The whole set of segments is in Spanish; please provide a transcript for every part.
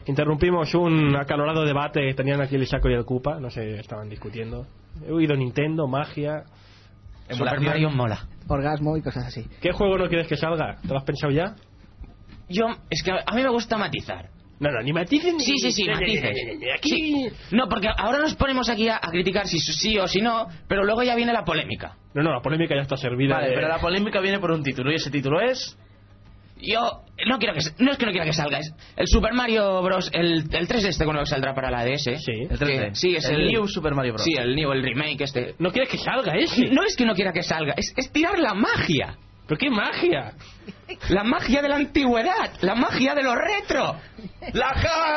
Interrumpimos un acalorado debate que tenían aquí el Ishaco y el Koopa. No sé, estaban discutiendo. He oído Nintendo, magia. Super Mario mola. Orgasmo y cosas así. ¿Qué juego no quieres que salga? ¿Te lo has pensado ya? Es que a mí me gusta matizar. No, ni matices. Sí, matices. Aquí. Sí. No, porque ahora nos ponemos aquí a criticar si sí o si no, pero luego ya viene la polémica. No, la polémica ya está servida. Vale, pero la polémica viene por un título, y ese título es... Yo no quiero que... No es que no quiera que salga, es el Super Mario Bros. El 3 este con lo que saldrá para la DS. Sí, el 3D. Sí, es el New Super Mario Bros. Sí, el remake este. ¿No quieres que salga ese? No es que no quiera que salga, es tirar la magia. ¿Pero qué magia? La magia de la antigüedad, la magia de lo retro. ¡La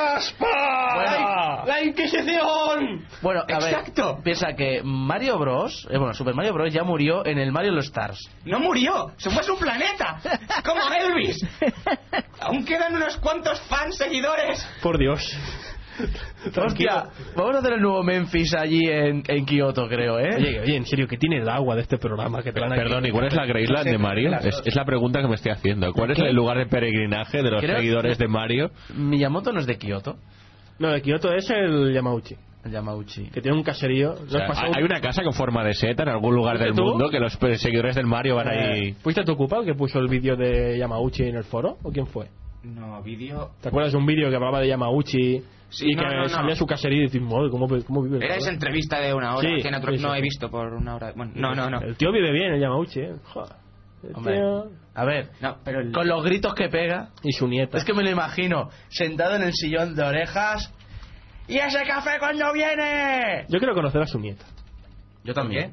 caspa! ¡La Inquisición! Bueno, a Exacto. ver, piensa que Mario Bros, Super Mario Bros ya murió en el Mario All Stars. No murió, se fue a su planeta, como Elvis. Aún quedan unos cuantos fans seguidores. Por Dios. Hostia, vamos a hacer el nuevo Memphis allí en Kioto, creo, Oye, en serio, que tiene el agua de este programa que te van a... Perdón, ¿y cuál es la Graceland de Mario? Es la pregunta que me estoy haciendo. ¿Cuál es el lugar de peregrinaje de los seguidores de Mario? Miyamoto no es de Kioto. No, de Kioto es el Yamauchi. El Yamauchi. Que tiene un caserío. O sea, hay una casa con forma de seta en algún lugar del mundo que los seguidores del Mario van ahí... ¿Fuiste tú, Koopa, el que puso el vídeo de Yamauchi en el foro? ¿O quién fue? No, vídeo... ¿Te acuerdas de un vídeo que hablaba de Yamauchi? Sí, y que salía su caserío y decís, ¿cómo vive? Era esa entrevista de una hora que no he visto por una hora. Bueno, no. El tío vive bien, el Yamauchi, Joder. Hombre, a ver, pero con los gritos que pega. Y su nieta. Es que me lo imagino, sentado en el sillón de orejas. ¿Y ese café cuándo viene? Yo quiero conocer a su nieta. Yo también.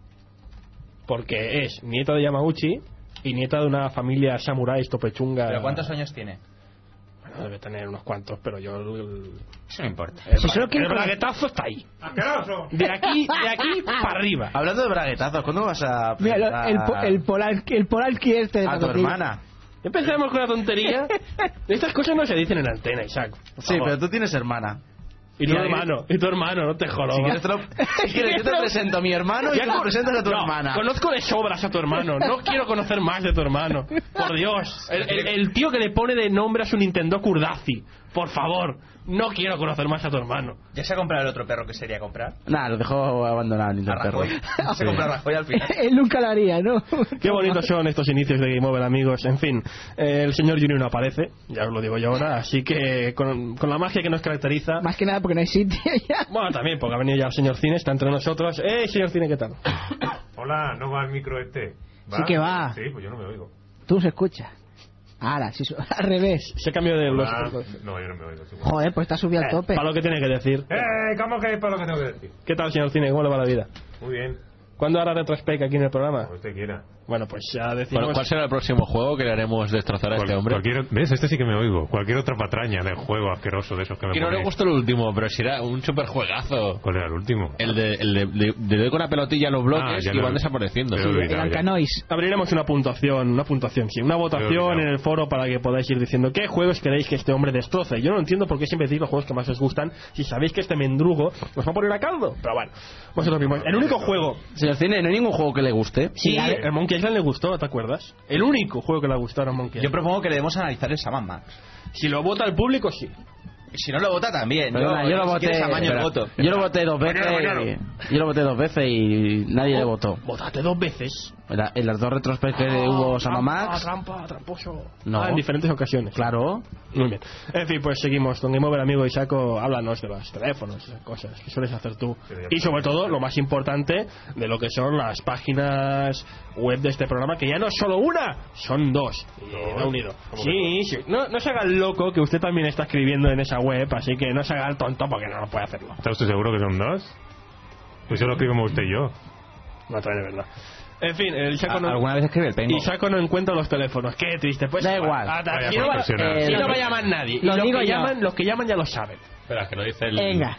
Porque es nieta de Yamauchi y nieta de una familia samurái topechunga. ¿Pero cuántos años tiene? Bueno, debe tener unos cuantos, pero yo... Eso no importa. El braguetazo está ahí. ¡Asqueroso! De aquí para arriba. Hablando de braguetazos, ¿cuándo vas a Mira, el Polanski este a tu hermana? Empezamos con la tontería. Estas cosas no se dicen en antena, Isaac. Sí, pero tú tienes hermana. Y tu hermano, no te jodas. Si quieres, yo te presento a mi hermano y tú te presentas a tu hermana. Conozco de sobras a tu hermano. No quiero conocer más de tu hermano. Por Dios. El tío que le pone de nombre a su Nintendo Kurdazi. Por favor. No quiero conocer más a tu hermano. ¿Ya se ha comprado el otro perro que sería comprar? Nah, lo dejó abandonado el Nintendo perro. Se compró a Rajoy al final. Él nunca lo haría, ¿no? Qué bonitos son estos inicios de Game Over, amigos. En fin, el señor Junior no aparece, ya os lo digo yo ahora, así que con la magia que nos caracteriza... Más que nada porque no hay sitio ya. Bueno, también porque ha venido ya el señor Cine, está entre nosotros. Señor Cine, ¿qué tal? Hola, ¿no va el micro este? ¿Va? Sí que va. Sí, pues yo no me oigo. Tú se escuchas. Ahora, si al revés. Se cambió de los... No, yo no me oigo. Joder, pues está subido al tope. Para lo que tiene que decir. ¿Cómo que para lo que tengo que decir? ¿Qué tal, señor Cine? ¿Cómo le va la vida? Muy bien. ¿Cuándo hará retrospect aquí en el programa? Como usted quiera. Bueno, pues ya decimos... ¿Cuál será el próximo juego que le haremos destrozar a este hombre? ¿Ves? Este sí que me oigo. Cualquier otra patraña del juego asqueroso de esos que me Que no le gustó el último, pero si era un super juegazo. ¿Cuál era el último? El de doy con la pelotilla a los bloques y van desapareciendo. El Alcanois. Abriremos una puntuación, sí, una votación en el foro para que podáis ir diciendo qué juegos queréis que este hombre destroce. Yo no entiendo por qué siempre decís los juegos que más os gustan si sabéis que este mendrugo nos va a poner a caldo. Pero bueno, vosotros mismos. El único juego... Señor Cine, ¿no hay ningún juego que le guste? Sí, el Monkey Island le gustó, ¿te acuerdas? El único juego que le gustó era Monkey Island. Yo propongo que le demos a analizar el Sam & Max. Si lo vota el público, sí. Y si no lo vota también. Perdona, yo lo voté. Yo lo voté dos veces. Yo lo voté 2 veces y nadie le votó. ¿Votaste 2 veces? En las 2 retrospectos que hubo Sam & Max. Tramposo. No. En diferentes ocasiones. Claro. Muy bien. En fin, pues seguimos con Game Over, amigo Isaco. Háblanos de los teléfonos, esas cosas que sueles hacer tú. Y sobre todo, lo más importante, de lo que son las páginas web de este programa, que ya no es solo una, son 2. Y ha unido. Sí. No se haga el loco, que usted también está escribiendo en esa web, así que no se haga el tonto porque no puede hacerlo. ¿Está usted seguro que son 2? Pues yo lo escribimos usted y yo. No, también es verdad. En fin, el Isaco no... ¿Alguna vez escribe el pengo? Isaco no encuentra los teléfonos. Qué triste. Pues da igual. Aquí no va a llamar nadie. Lo digo los que llaman ya lo saben. Espera, que lo dice el... Venga.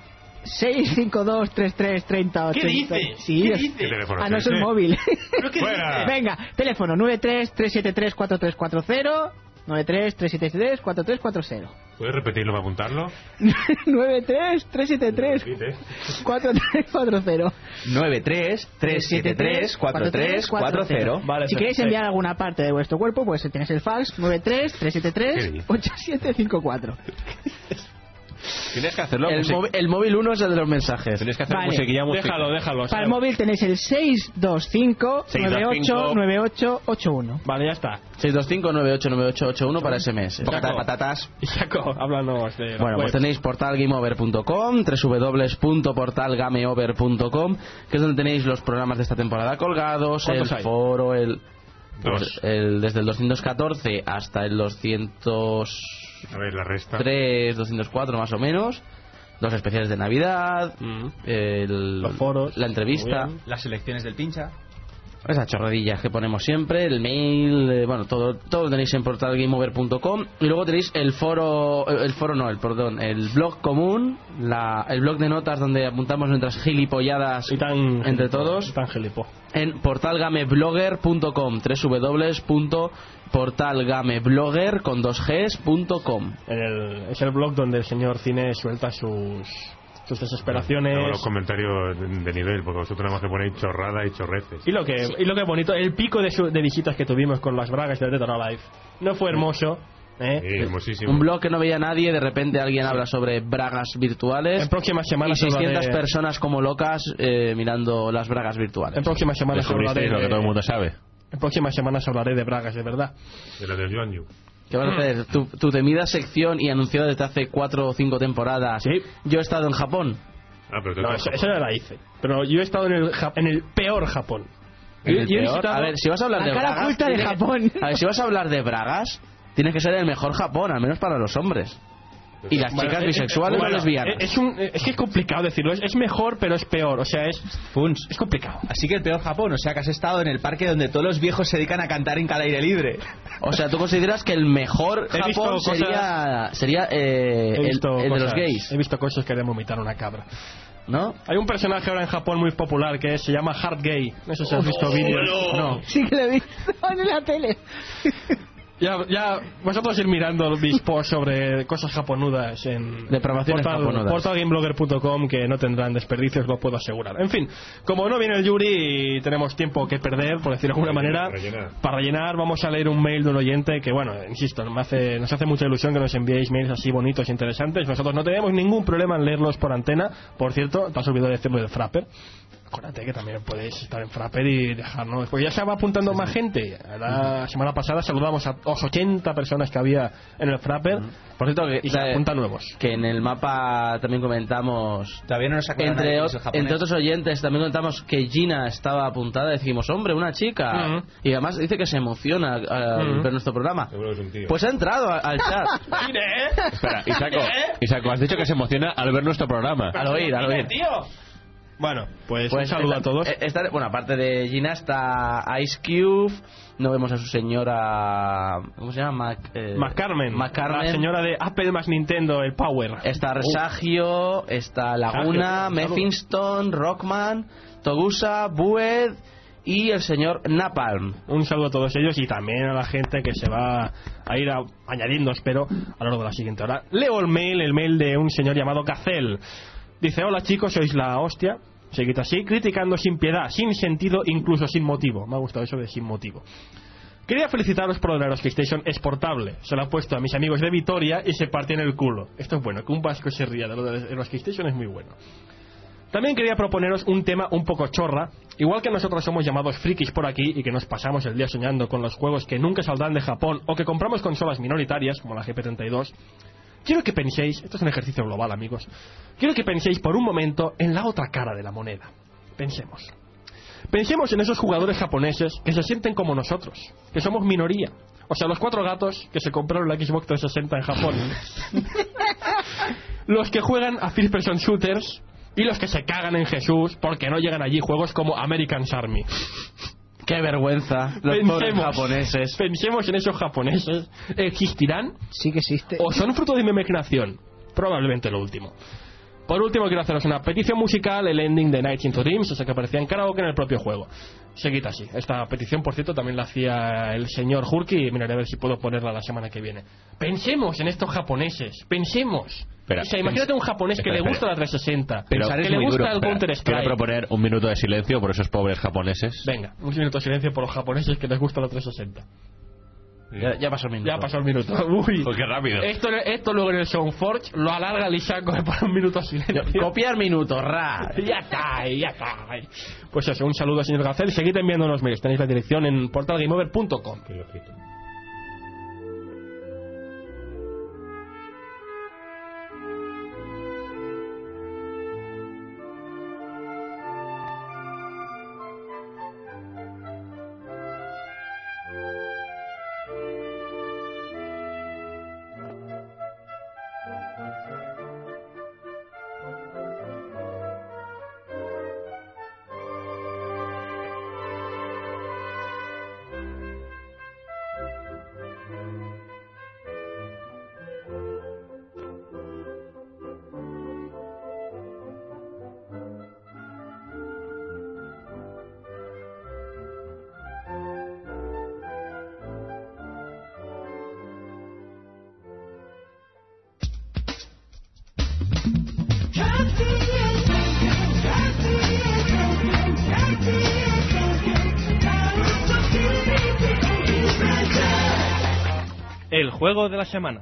652-33-30-80. ¿Qué dice? Sí. ¿Qué dice? ¿Qué teléfono No es el móvil. ¡Fuera! Venga, teléfono 93-373-4340. 93-373-4340. ¿Puedes repetirlo para apuntarlo? 93-373-4340. 93-373-4340. Vale, Si queréis enviar alguna parte de vuestro cuerpo, pues tenéis el fax 93-373-8754. Tienes que hacerlo. El móvil 1 es el de los mensajes. Tienes que hacer Vale. musiquilla. Déjalo. Para el móvil tenéis el 625-989881. Vale, ya está. 625-989881 para SMS. Bocata de patatas. Isaco, háblanos de la Bueno, web. pues tenéis portalgameover.com, www.portalgameover.com, que es donde tenéis los programas de esta temporada colgados, el ¿Cuántos hay? foro, Dos. desde el 214 hasta el 203, A ver, la resta. 204 más o menos, los especiales de Navidad, Los foros. la entrevista, Muy bien. Las selecciones del pincha. esas chorradillas que ponemos siempre, el mail, bueno, todo lo tenéis en portalgameover.com. Y luego tenéis el blog común, el blog de notas donde apuntamos nuestras gilipolladas Y tan entre todos, tan gilipo. en portalgameblogger.com, www.portalgameblogger.com. Es el blog donde el señor Cine suelta sus desesperaciones. Luego los comentarios de nivel, porque vosotros nada más que ponéis chorrada y chorreces. Y lo que es bonito, el pico de visitas que tuvimos con las bragas del Dead or Alive. No fue hermoso, ¿eh? Sí, hermosísimo. Un blog que no veía nadie, de repente alguien habla sobre bragas virtuales. En próximas Y semanas 600 personas como locas mirando las bragas virtuales. En próximas semanas hablaré Descubristeis lo que todo el mundo sabe. En próximas semanas hablaré de bragas, de verdad. De la del Yuan Yu. ¿Qué vas a hacer? Tu temida sección y anunciado desde hace 4 o 5 temporadas. Sí. Yo he estado en Japón. Ah, pero tú No, eso ya la hice. Pero yo he estado en el peor Japón. ¿En el Yo he peor? visitado- A ver, si vas a hablar La de cara bragas... oculta de tiene que- Japón. A ver, si vas a hablar de bragas, tienes que ser el mejor Japón, al menos para los hombres. Y las Bueno, chicas bisexuales o bueno, lesbianas. es que es complicado decirlo. Es mejor, pero es peor. O sea, es complicado. Así que el peor Japón, o sea que has estado en el parque donde todos los viejos se dedican a cantar en al aire libre. O sea, ¿tú consideras que el mejor He visto Japón cosas- sería He el visto de los cosas- gays? He visto cosas que harían vomitar una cabra. ¿No? Hay un personaje ahora en Japón muy popular que se llama Hard Gay. No sé si has visto vídeos. No. Sí que lo he visto en la tele. Ya, vosotros ir mirando mis posts sobre cosas japonudas en Depravaciones japonudas. portalgameblogger.com, que no tendrán desperdicios, lo puedo asegurar. En fin, como no viene el Yuri y tenemos tiempo que perder, por decirlo de alguna manera, para rellenar vamos a leer un mail de un oyente que, bueno, insisto, nos hace mucha ilusión que nos enviéis mails así bonitos e interesantes. Nosotros no tenemos ningún problema en leerlos por antena. Por cierto, te has olvidado de decirlo del Frapper. Acuérdate que también podéis estar en Frapper y dejarnos. Pues ya se va apuntando más gente. La semana pasada saludamos a los 80 personas que había en el Frapper. Por cierto, Y se apuntan nuevos. que en el mapa también comentamos, Todavía no nos aclara nadie que es el japonés. entre otros oyentes, también comentamos que Gina estaba apuntada. Decimos, hombre, una chica. Y además dice que se emociona al ver nuestro programa. Seguro que es un tío. Pues ha entrado al chat. Espera, Isaco, has dicho que se emociona al ver nuestro programa. Al oír. Bueno, pues, Pues un saludo a todos. Bueno, aparte de Gina está Ice Cube. No vemos a su señora... ¿Cómo se llama? McCarmen, McCarmen. la señora de Apple más Nintendo, el Power. Está Resagio, está Laguna, Sagio, Mephiston, Rockman, Togusa, Bued y el señor Napalm. Un saludo a todos ellos y también a la gente que se va a ir añadiendo, espero, a lo largo de la siguiente hora. Leo el mail de un señor llamado Cacel. Dice, hola chicos, sois la hostia. Seguid así, criticando sin piedad, sin sentido, incluso sin motivo. Me ha gustado eso de sin motivo. Quería felicitaros por lo de la PlayStation exportable. Se lo han puesto a mis amigos de Vitoria y se partían el culo. Esto es bueno, que un vasco se ría de lo de la PlayStation es muy bueno. También quería proponeros un tema un poco chorra. Igual que nosotros somos llamados frikis por aquí y que nos pasamos el día soñando con los juegos que nunca saldrán de Japón o que compramos consolas minoritarias, como la GP32, quiero que penséis, esto es un ejercicio global, amigos, quiero que penséis por un momento en la otra cara de la moneda. Pensemos en esos jugadores japoneses que se sienten como nosotros, que somos minoría. O sea, los 4 gatos que se compraron la Xbox 360 en Japón. Los que juegan a first person shooters y los que se cagan en Jesús porque no llegan allí juegos como American's Army. ¡Qué vergüenza! Los pobres japoneses. Pensemos en esos japoneses. ¿Existirán? Sí que existe. ¿O son fruto de mi imaginación? Probablemente lo último. Por último, quiero haceros una petición musical, el ending de Nights into Dreams, ese que aparecía en karaoke en el propio juego. Seguid así. Esta petición, por cierto, también la hacía el señor Hurky y miraré a ver si puedo ponerla la semana que viene. Pensemos en estos japoneses, pensemos. Espera, o sea, imagínate un japonés que le gusta la 360, Pero que le gusta el Counter-Strike. Quiero proponer un minuto de silencio por esos pobres japoneses. Venga, un minuto de silencio por los japoneses que les gusta la 360. Ya pasó el minuto. Ya pasó el minuto. Uy, Pues qué rápido. Esto luego en el Soundforge lo alarga el Isaac por un minuto de silencio. Copiar minuto, ra. Ya cae. Pues eso, un saludo, señor Gacel. Seguid enviándonos mails. Tenéis la dirección en portalgameover.com. Qué ojito. El juego de la semana.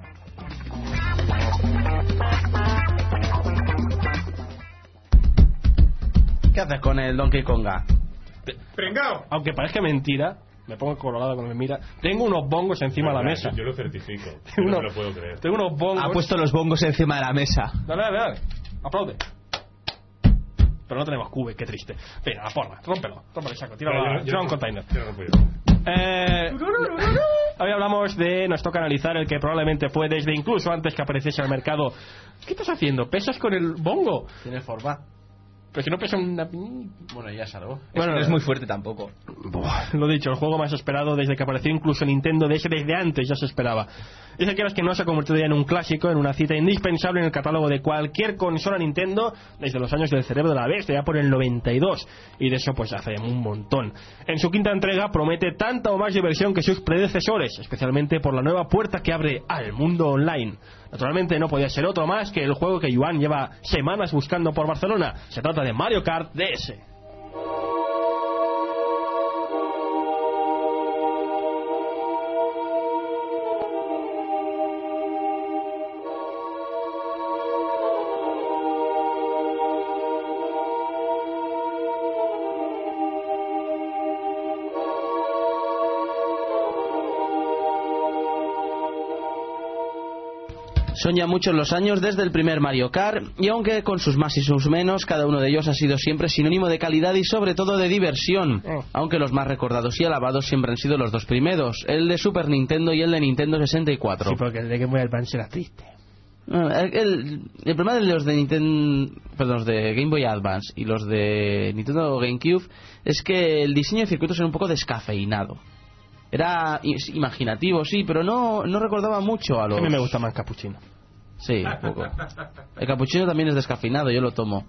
¿Qué haces con el Donkey Konga? ¡Pringao! Aunque parezca mentira, me pongo colorado cuando me mira. Tengo unos bongos encima de la mesa. Yo lo certifico. Tengo No unos- me lo puedo creer. Tengo unos bongos. Ha puesto los bongos encima de la mesa. Dale. Aplaude. Pero no tenemos cube, qué triste. Venga, la porra, rómpelo, saco, tíralo a un container. Yo no puedo. Hoy hablamos de, nos toca analizar el que probablemente fue desde incluso antes que apareciese al mercado. ¿Qué estás haciendo? ¿Pesas con el bongo? Tiene forma. Pero si no pesa una... Bueno, ya salgo. Bueno, no es muy fuerte tampoco. Lo dicho, el juego más esperado desde que apareció incluso Nintendo DS, desde antes ya se esperaba. Dice que no se ha convertido ya en un clásico, en una cita indispensable en el catálogo de cualquier consola Nintendo desde los años del cerebro de la bestia, ya por el 92, y de eso pues hace un montón. En su quinta entrega promete tanta o más diversión que sus predecesores, especialmente por la nueva puerta que abre al mundo online. Naturalmente no podía ser otro más que el juego que Yuan lleva semanas buscando por Barcelona. Se trata de Mario Kart DS. Son ya muchos los años desde el primer Mario Kart, y aunque con sus más y sus menos, cada uno de ellos ha sido siempre sinónimo de calidad y sobre todo de diversión, aunque los más recordados y alabados siempre han sido los dos primeros, el de Super Nintendo y el de Nintendo 64. Sí, porque el de Game Boy Advance era triste. El problema de los de Nintendo, perdón, los de Game Boy Advance y los de Nintendo GameCube es que el diseño de circuitos era un poco descafeinado. Era imaginativo, sí, pero no recordaba mucho a los... A mí me gusta más Cappuccino. Sí, un poco. El cappuccino también es descafeinado, yo lo tomo.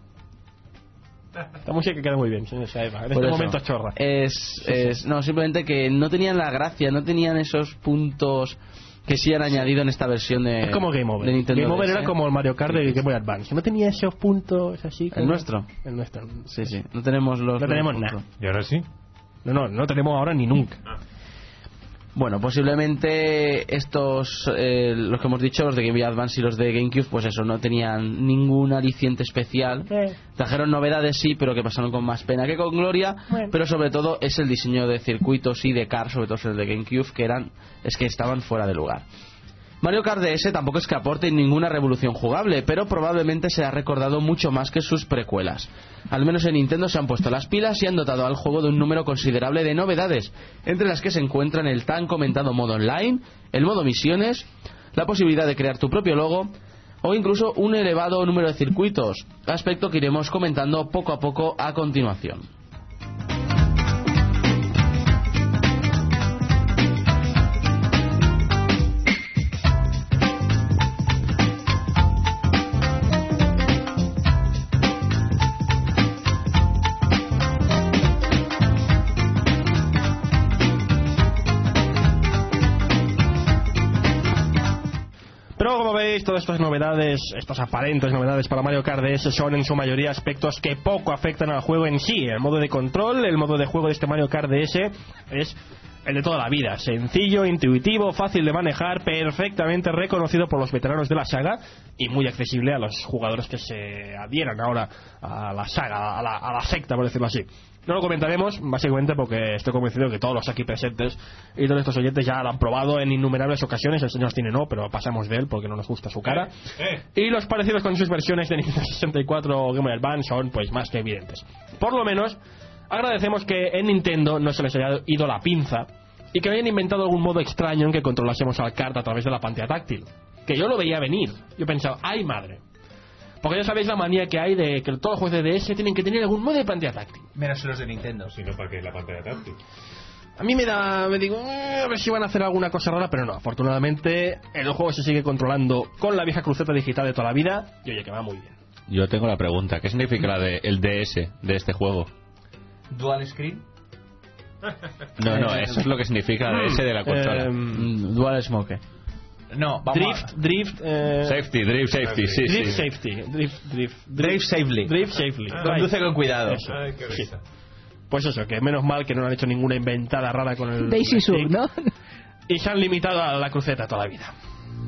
La música queda muy bien, señor Saeva. En Por este eso. momento chorra. No, simplemente que no tenían la gracia, no tenían esos puntos que sí han añadido en esta versión de... Es como Game Over. de Nintendo Game Over DS. era como el Mario Kart de Game Boy Advance. No tenía esos puntos así. ¿El nuestro? El nuestro. Sí, sí. No tenemos los... No tenemos los nada. puntos. ¿Y ahora sí? No tenemos ahora ni nunca. Bueno, posiblemente estos, los que hemos dicho, los de Game Boy Advance y los de GameCube, pues eso, no tenían ningún aliciente especial. Trajeron novedades, sí, pero que pasaron con más pena que con gloria. Pero sobre todo es el diseño de circuitos y de cars, sobre todo el de GameCube, que estaban fuera de lugar. Mario Kart DS tampoco es que aporte ninguna revolución jugable, pero probablemente se ha recordado mucho más que sus precuelas. Al menos en Nintendo se han puesto las pilas y han dotado al juego de un número considerable de novedades, entre las que se encuentran el tan comentado modo online, el modo misiones, la posibilidad de crear tu propio logo o incluso un elevado número de circuitos, aspecto que iremos comentando poco a poco a continuación. todas estas novedades, estas aparentes novedades para Mario Kart DS son en su mayoría aspectos que poco afectan al juego en sí. El modo de control, el modo de juego de este Mario Kart DS es el de toda la vida, sencillo, intuitivo, fácil de manejar, perfectamente reconocido por los veteranos de la saga y muy accesible a los jugadores que se adhieran ahora a la saga, a la secta, por decirlo así. No lo comentaremos, básicamente porque estoy convencido que todos los aquí presentes y todos estos oyentes ya lo han probado en innumerables ocasiones. El señor Cine no, pero pasamos de él porque no nos gusta su cara. Y los parecidos con sus versiones de Nintendo 64 o Game Boy Advance son pues más que evidentes. Por lo menos agradecemos que en Nintendo no se les haya ido la pinza y que hayan inventado algún modo extraño en que controlásemos al kart a través de la pantalla táctil. Que yo lo veía venir. Yo pensaba, ¡ay madre! Porque ya sabéis la manía que hay de que todos los juegos de DS tienen que tener algún modo de pantalla táctil. Menos los de Nintendo. Si no, ¿para qué la pantalla táctil? A mí me digo, a ver si van a hacer alguna cosa rara, pero no. Afortunadamente, el juego se sigue controlando con la vieja cruceta digital de toda la vida y oye, que va muy bien. Yo tengo la pregunta, ¿qué significa la de el DS de este juego? Dual Screen. No, eso es lo que significa DS de la consola. Dual Smoke. No, vamos Drift Safety, Drift Safety, sí, Drift sí. Safety. Drive safely. Drift Safely. Conduce con cuidado. Eso. Ay, qué Sí. risa. Pues eso, que menos mal que no han hecho ninguna inventada rara con el Daisy Sub, stick, ¿no? y se han limitado a la cruceta toda la vida.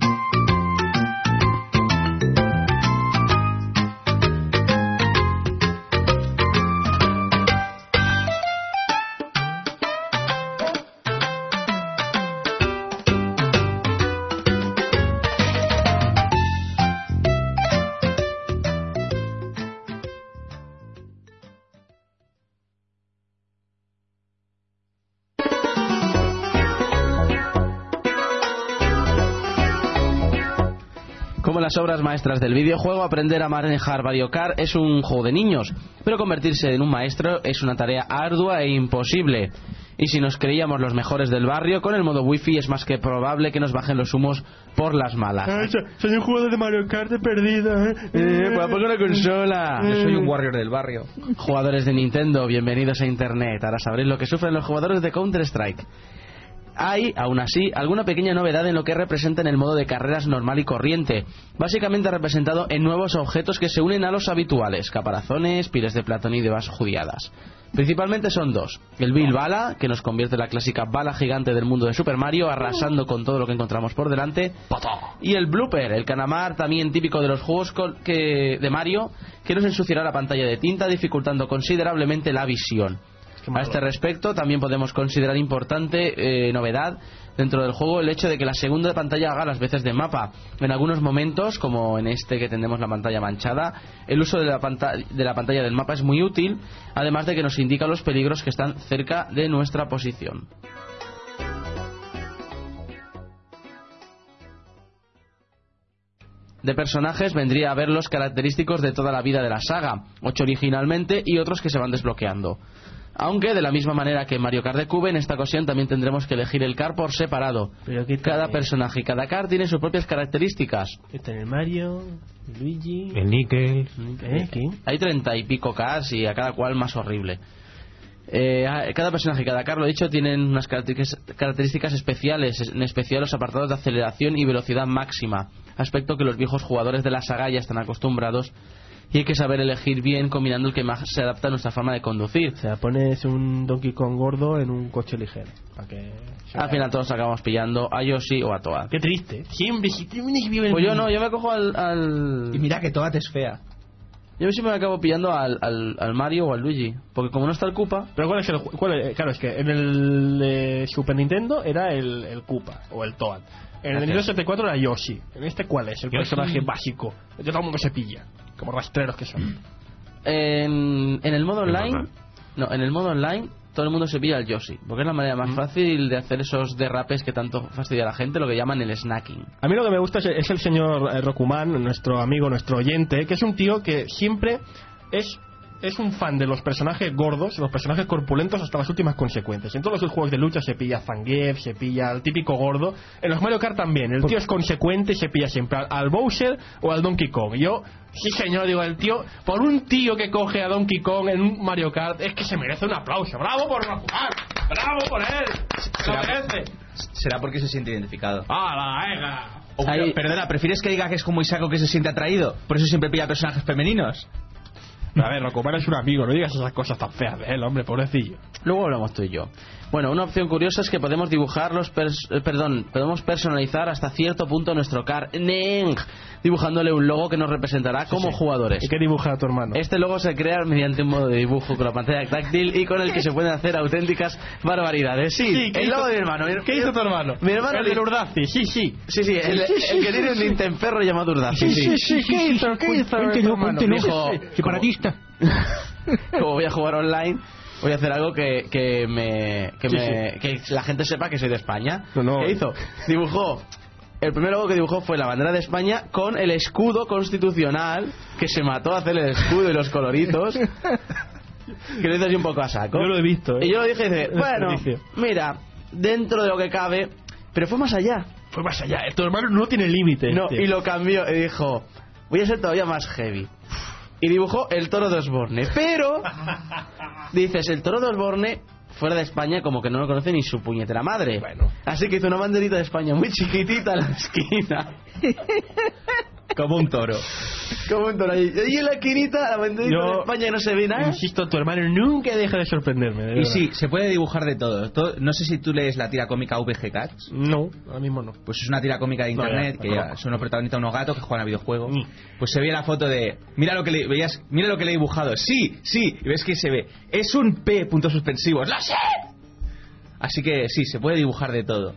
Como las obras maestras del videojuego, aprender a manejar Mario Kart es un juego de niños, pero convertirse en un maestro es una tarea ardua e imposible. Y si nos creíamos los mejores del barrio, con el modo wifi es más que probable que nos bajen los humos por las malas. Soy un jugador de Mario Kart de perdida. Pues pongo la consola. Yo soy un warrior del barrio. Jugadores de Nintendo, bienvenidos a Internet. Ahora sabréis lo que sufren los jugadores de Counter-Strike. Hay, aún así, alguna pequeña novedad en lo que representa en el modo de carreras normal y corriente, básicamente representado en nuevos objetos que se unen a los habituales, caparazones, piles de platón y demás judiadas. Principalmente son dos: el Bill Bala, que nos convierte en la clásica bala gigante del mundo de Super Mario, arrasando con todo lo que encontramos por delante, y el Blooper, el Canamar, también típico de los juegos de Mario, que nos ensuciará la pantalla de tinta, dificultando considerablemente la visión. A este respecto, también podemos considerar importante novedad dentro del juego el hecho de que la segunda pantalla haga las veces de mapa. En algunos momentos, como en este que tenemos la pantalla manchada, el uso de la pantalla del mapa es muy útil, además de que nos indica los peligros que están cerca de nuestra posición. De personajes vendría a ver los característicos de toda la vida de la saga, 8 originalmente y otros que se van desbloqueando. Aunque de la misma manera que en Mario Kart de Cube, en esta ocasión también tendremos que elegir el kart por separado. Cada personaje y cada kart tiene sus propias características. Está en el Mario, Luigi, El níquel. ¿qué? Hay 30 y pico karts y a cada cual más horrible. Cada personaje y cada kart, lo he dicho, tienen unas características especiales, en especial los apartados de aceleración y velocidad máxima, aspecto que los viejos jugadores de la saga ya están acostumbrados, y hay que saber elegir bien combinando el que más se adapta a nuestra forma de conducir. O sea, pones un Donkey Kong gordo en un coche ligero. Para que Al final todos acabamos pillando a Yoshi o a Toad. Qué triste. Siempre, si terminas vivo Pues yo no, yo me cojo al... Y mira que Toad es fea. Yo siempre me acabo pillando al Mario o al Luigi, porque como no está el Koopa... Pero ¿cuál es el claro, es que en el Super Nintendo era el Koopa o el Toad. En el Nintendo 64 era Yoshi. En este, ¿cuál es el personaje básico? De todo el mundo se pilla, como rastreros que son. En el modo online... No, en el modo online todo el mundo se pilla al Yoshi, porque es la manera más fácil de hacer esos derrapes que tanto fastidia a la gente, lo que llaman el snacking. A mí lo que me gusta es el señor Rokuman, nuestro amigo, nuestro oyente, que es un tío que siempre es un fan de los personajes gordos, los personajes corpulentos hasta las últimas consecuencias. En todos los juegos de lucha se pilla a Zangief, se pilla al típico gordo. En los Mario Kart también, el tío es consecuente y se pilla siempre al Bowser o al Donkey Kong. Y yo, sí señor, digo, el tío, por un tío que coge a Donkey Kong en un Mario Kart, es que se merece un aplauso. ¡Bravo por Rokuman! ¡Bravo por él! ¡Se lo merece! Será porque se siente identificado. ¡Ah, la ega! Perdona, ¿prefieres que diga que es como Isaac que se siente atraído? Por eso siempre pilla personajes femeninos. A ver, Rocomar es un amigo, no digas esas cosas tan feas de él, hombre, pobrecillo. Luego hablamos tú y yo. Bueno, una opción curiosa es que podemos dibujar podemos personalizar hasta cierto punto nuestro Neng, dibujándole un logo que nos representará como jugadores. ¿Y qué dibuja tu hermano? Este logo se crea mediante un modo de dibujo con la pantalla táctil y con el que se pueden hacer auténticas barbaridades. Sí, el logo de mi hermano. ¿Qué hizo tu hermano? Mi hermano el de Urdazi, sí. Sí, el que tiene un Nintenferro llamado Urdazi. Sí, ¿qué hizo? Cuéntenos, separatista. Como voy a jugar online, voy a hacer algo que la gente sepa que soy de España. No. ¿Qué hizo? El primer logo que dibujó fue la bandera de España con el escudo constitucional, que se mató a hacer el escudo y los coloritos, que lo hizo así un poco a saco. Yo lo he visto, Y yo lo dije y dice, bueno, mira, dentro de lo que cabe, pero fue más allá. Fue más allá, tu hermano no tiene límite. No, y lo cambió y dijo, voy a ser todavía más heavy. Y dibujó el toro de Osborne. Pero dices, el toro de Osborne fuera de España como que no lo conoce ni su puñetera madre. Bueno. Así que hizo una banderita de España muy chiquitita en la esquina. Como un toro. Como un toro. Y en la esquinita la banderita de España que no se ve nada. Insisto, tu hermano nunca deja de sorprenderme. De y sí, se puede dibujar de todo. No sé si tú lees la tira cómica VG Cats. No, ahora mismo no. Pues es una tira cómica de internet son los protagonistas unos gatos que juegan a videojuegos. Pues se ve la foto de mira lo que le he dibujado. Sí, y ves que se ve. Es un P puntos suspensivos. ¡Lo sé! Así que sí, se puede dibujar de todo.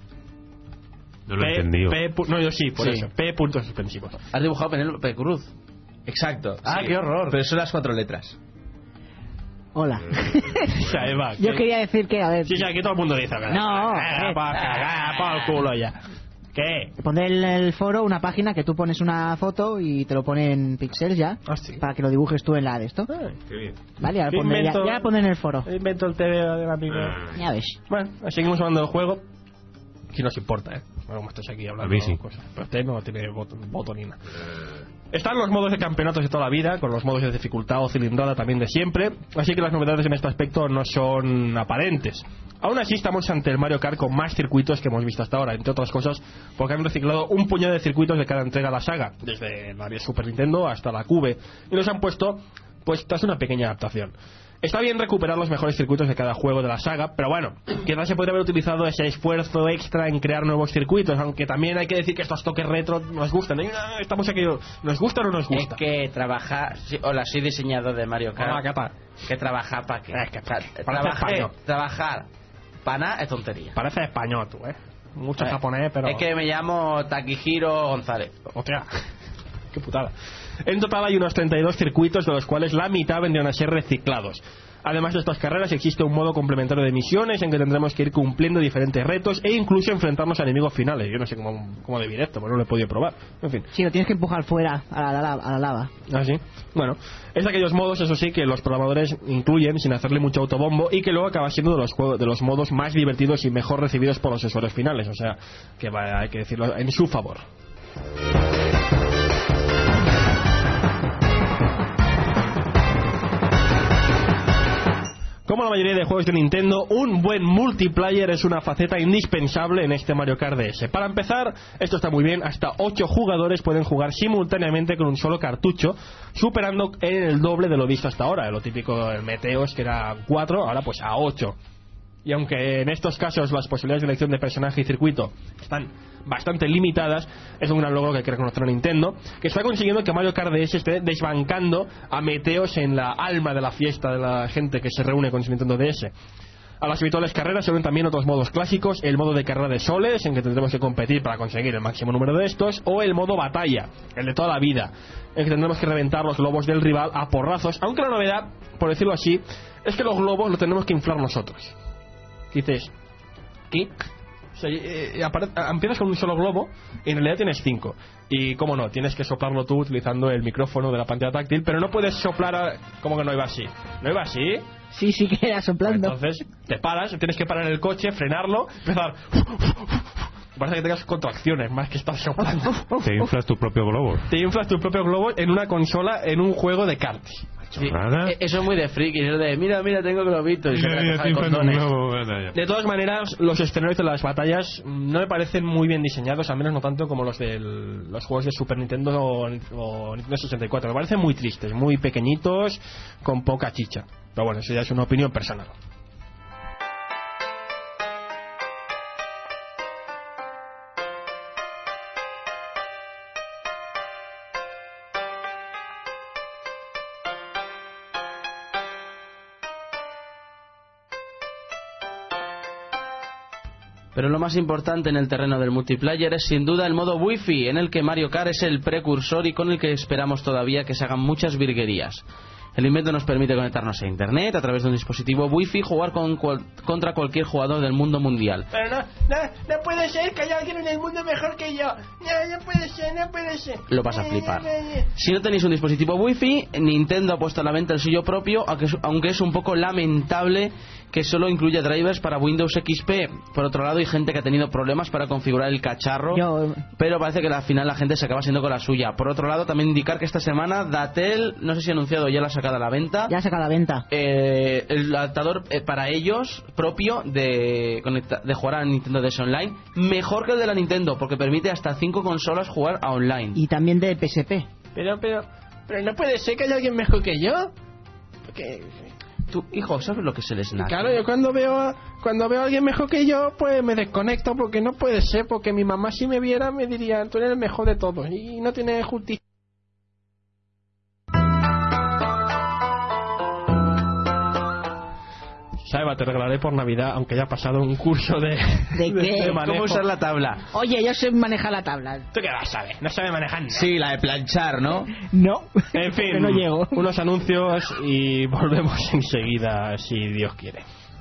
No lo he entendido. No, yo sí, por eso. P puntos suspensivos. Has dibujado Penélope Cruz. Exacto. Sí. Qué horror. Pero son las 4 letras. Hola. Eva, Yo quería decir que, a ver... Sí, aquí todo el mundo dice. No. Para el culo ya. ¿Qué? Pondré en el foro una página que tú pones una foto y te lo pone en píxeles ya. Sí. Para que lo dibujes tú en la de esto. Qué bien. Vale, ya lo pondré en el foro. Invento el TV de la amigo. Ya ves. Bueno, seguimos hablando del juego. Que nos importa, Bueno, como estás aquí hablando a mí sí. Cosas. Pero usted no tiene botonina. Están los modos de campeonatos de toda la vida, con los modos de dificultad o cilindrada también de siempre, así que las novedades en este aspecto no son aparentes. Aún así estamos ante el Mario Kart con más circuitos que hemos visto hasta ahora, entre otras cosas porque han reciclado un puñado de circuitos de cada entrega a la saga, desde la Super Nintendo hasta la Cube, y los han puesto pues tras una pequeña adaptación. Está bien recuperar los mejores circuitos de cada juego de la saga, pero bueno, quizás se podría haber utilizado ese esfuerzo extra en crear nuevos circuitos, aunque también hay que decir que estos toques retro nos gustan. Estamos aquí, ¿nos gusta o no nos gusta? Es que trabajar... Hola, soy diseñador de Mario Kart. Hola, ¿qué tal? Que trabajar para qué. Trabajar para nada es tontería. Parece español tú, Mucho japonés, pero... Es que me llamo Takihiro González. Hostia, qué putada. En total hay unos 32 circuitos, de los cuales la mitad vendrían a ser reciclados. Además de estas carreras existe un modo complementario de misiones en que tendremos que ir cumpliendo diferentes retos e incluso enfrentarnos a enemigos finales. Yo no sé cómo de directo, pero no lo he podido probar. En fin. Sí, lo tienes que empujar fuera a la lava. ¿Ah, sí? Bueno, es de aquellos modos, eso sí, que los programadores incluyen sin hacerle mucho autobombo y que luego acaba siendo de los modos más divertidos y mejor recibidos por los usuarios finales. O sea, que hay que decirlo en su favor. Como la mayoría de juegos de Nintendo, un buen multiplayer es una faceta indispensable en este Mario Kart DS. Para empezar, esto está muy bien, hasta 8 jugadores pueden jugar simultáneamente con un solo cartucho, superando en el doble de lo visto hasta ahora. Lo típico del Meteos, que era 4, ahora pues a 8. Y aunque en estos casos las posibilidades de elección de personaje y circuito están bastante limitadas, es un gran logro que hay que reconocer a Nintendo, que está consiguiendo que Mario Kart DS esté desbancando a Meteos en la alma de la fiesta de la gente que se reúne con su Nintendo DS. A las habituales carreras se unen también otros modos clásicos, el modo de carrera de soles, en que tendremos que competir para conseguir el máximo número de estos, o el modo batalla, el de toda la vida, en que tendremos que reventar los globos del rival a porrazos, aunque la novedad, por decirlo así, es que los globos los tenemos que inflar nosotros. Dices, ¿qué? O sea, empiezas con un solo globo y en realidad tienes 5. Y cómo no, tienes que soplarlo tú utilizando el micrófono de la pantalla táctil, pero no puedes soplar ¿Cómo que no iba así? ¿No iba así? Sí que era soplando. Entonces te paras, tienes que parar el coche, frenarlo, empezar... Parece que tengas contracciones más que estar soplando. Te inflas tu propio globo. Te inflas tu propio globo en una consola, en un juego de karts. chorrada. Eso es muy de friki, eso de mira, tengo globitos y se Mira, me estoy con inflando un condones. globo, anda ya. De todas maneras, los escenarios de las batallas no me parecen muy bien diseñados, al menos no tanto como los de los juegos de Super Nintendo o Nintendo 64. Me parecen muy tristes, muy pequeñitos, con poca chicha. Pero bueno, eso ya es una opinión personal. Pero lo más importante en el terreno del multiplayer es sin duda el modo Wi-Fi, en el que Mario Kart es el precursor y con el que esperamos todavía que se hagan muchas virguerías. El invento nos permite conectarnos a internet a través de un dispositivo Wi-Fi y jugar contra cualquier jugador del mundo mundial. Pero no puede ser que haya alguien en el mundo mejor que yo. No puede ser. Lo vas a flipar. Si no tenéis un dispositivo Wi-Fi, Nintendo ha puesto a la venta el suyo propio, aunque es un poco lamentable que solo incluya drivers para Windows XP. Por otro lado, hay gente que ha tenido problemas para configurar el cacharro, pero parece que al final la gente se acaba siendo con la suya. Por otro lado, también indicar que esta semana Datel, no sé si ha anunciado ya la sacada a la venta. Ya saca a la venta. El adaptador para ellos propio de jugar a Nintendo DS Online, mejor que el de la Nintendo, porque permite hasta 5 consolas jugar a online. Y también de PSP. Pero no puede ser que haya alguien mejor que yo. Porque... Tú, hijo, ¿sabes lo que es el Snap? Claro, yo cuando veo a alguien mejor que yo, pues me desconecto, porque no puede ser, porque mi mamá si me viera me diría, tú eres el mejor de todos y no tiene justicia. Saeva, te regalaré por Navidad, aunque haya pasado un curso de qué? manejo. ¿Cómo usar la tabla? Oye, yo sé manejar la tabla. ¿Tú qué vas a saber? No sabe manejar nada. Sí, la de planchar, ¿no? No. En fin, que no llego. Unos anuncios y volvemos enseguida, si Dios quiere.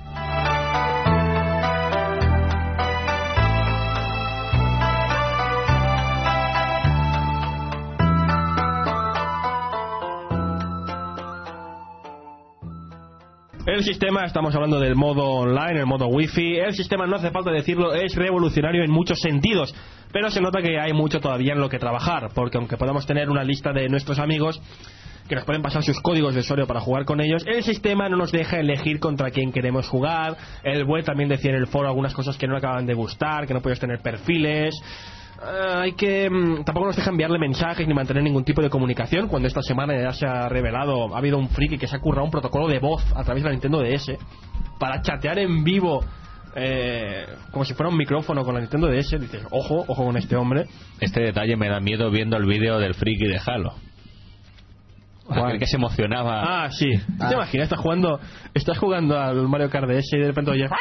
El sistema, estamos hablando del modo online, el modo wifi. El sistema, no hace falta decirlo, es revolucionario en muchos sentidos, pero se nota que hay mucho todavía en lo que trabajar, porque aunque podamos tener una lista de nuestros amigos que nos pueden pasar sus códigos de usuario para jugar con ellos, el sistema no nos deja elegir contra quién queremos jugar. El web también decía en el foro algunas cosas que no le acaban de gustar, que no puedes tener perfiles. Tampoco nos deja enviarle mensajes ni mantener ningún tipo de comunicación, cuando esta semana ya se ha revelado, ha habido un friki que se ha currado un protocolo de voz a través de la Nintendo DS para chatear en vivo, como si fuera un micrófono con la Nintendo DS. Dices, ojo con este hombre. Este detalle me da miedo viendo el vídeo del friki de Halo. Aquel que se emocionaba. Sí. ¿Te imaginas? Estás jugando al Mario Kart DS y de repente oyes...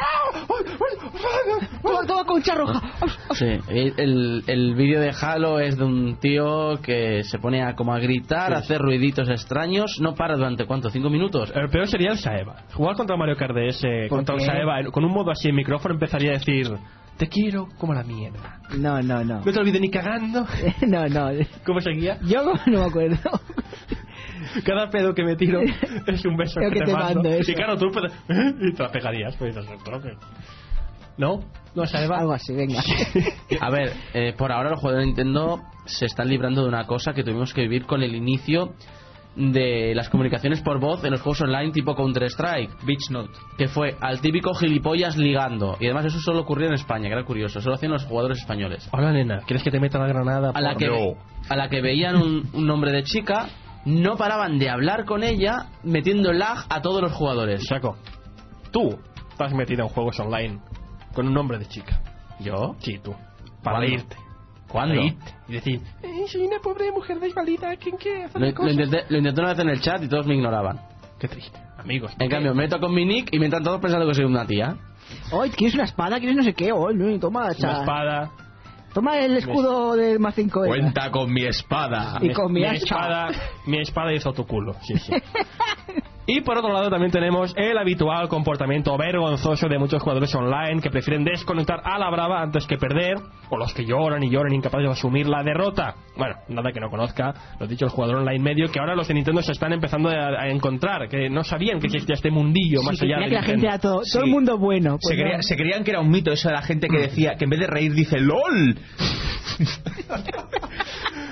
Todo con charroja. Sí, el vídeo de Halo es de un tío que se pone a gritar, a hacer ruiditos extraños, no para durante ¿cuánto? ¿5 minutos? El peor sería el Saeva. Jugar contra Mario Kart DS, contra el Saeva, con un modo así en micrófono empezaría a decir... Te quiero como la mierda. No. No te olvides ni cagando. No. ¿Cómo seguía? Yo no me acuerdo. Cada pedo que me tiro es un beso que te mando. Eso. Y claro, tú y te la pegarías, pues dices, ¿no? No, Saeva. Algo así, venga. A ver, por ahora los jugadores de Nintendo se están librando de una cosa que tuvimos que vivir con el inicio de las comunicaciones por voz en los juegos online tipo Counter-Strike, Beach Note, que fue al típico gilipollas ligando, y además eso solo ocurrió en España, que era curioso, solo hacían los jugadores españoles. Hola nena, ¿quieres que te meta la granada? A la que veían un nombre de chica, no paraban de hablar con ella metiendo lag a todos los jugadores. Saco, tú estás metido en juegos online con un nombre de chica. ¿Yo? Sí, tú. Para irte. ¿Cuándo? Y decir, soy una pobre mujer desvalida, ¿quién quiere hacer Lo intenté una vez en el chat y todos me ignoraban. Qué triste, amigos. En cambio, me meto con mi nick y me entran todos pensando que soy una tía. Oye, ¿quieres una espada? ¿Quieres no sé qué? Oye, toma, una espada. Toma el escudo del más 5. Cuenta con mi espada. Y con mi espada. Mi espada hizo tu culo, sí. Y por otro lado también tenemos el habitual comportamiento vergonzoso de muchos jugadores online que prefieren desconectar a la brava antes que perder, o los que lloran incapaces de asumir la derrota. Bueno, nada que no conozca, lo dicho, el jugador online medio, que ahora los de Nintendo se están empezando a encontrar, que no sabían que existía este mundillo más allá de que la gente era todo el mundo bueno. Pues se creían que era un mito eso de la gente que decía, que en vez de reír dice LOL.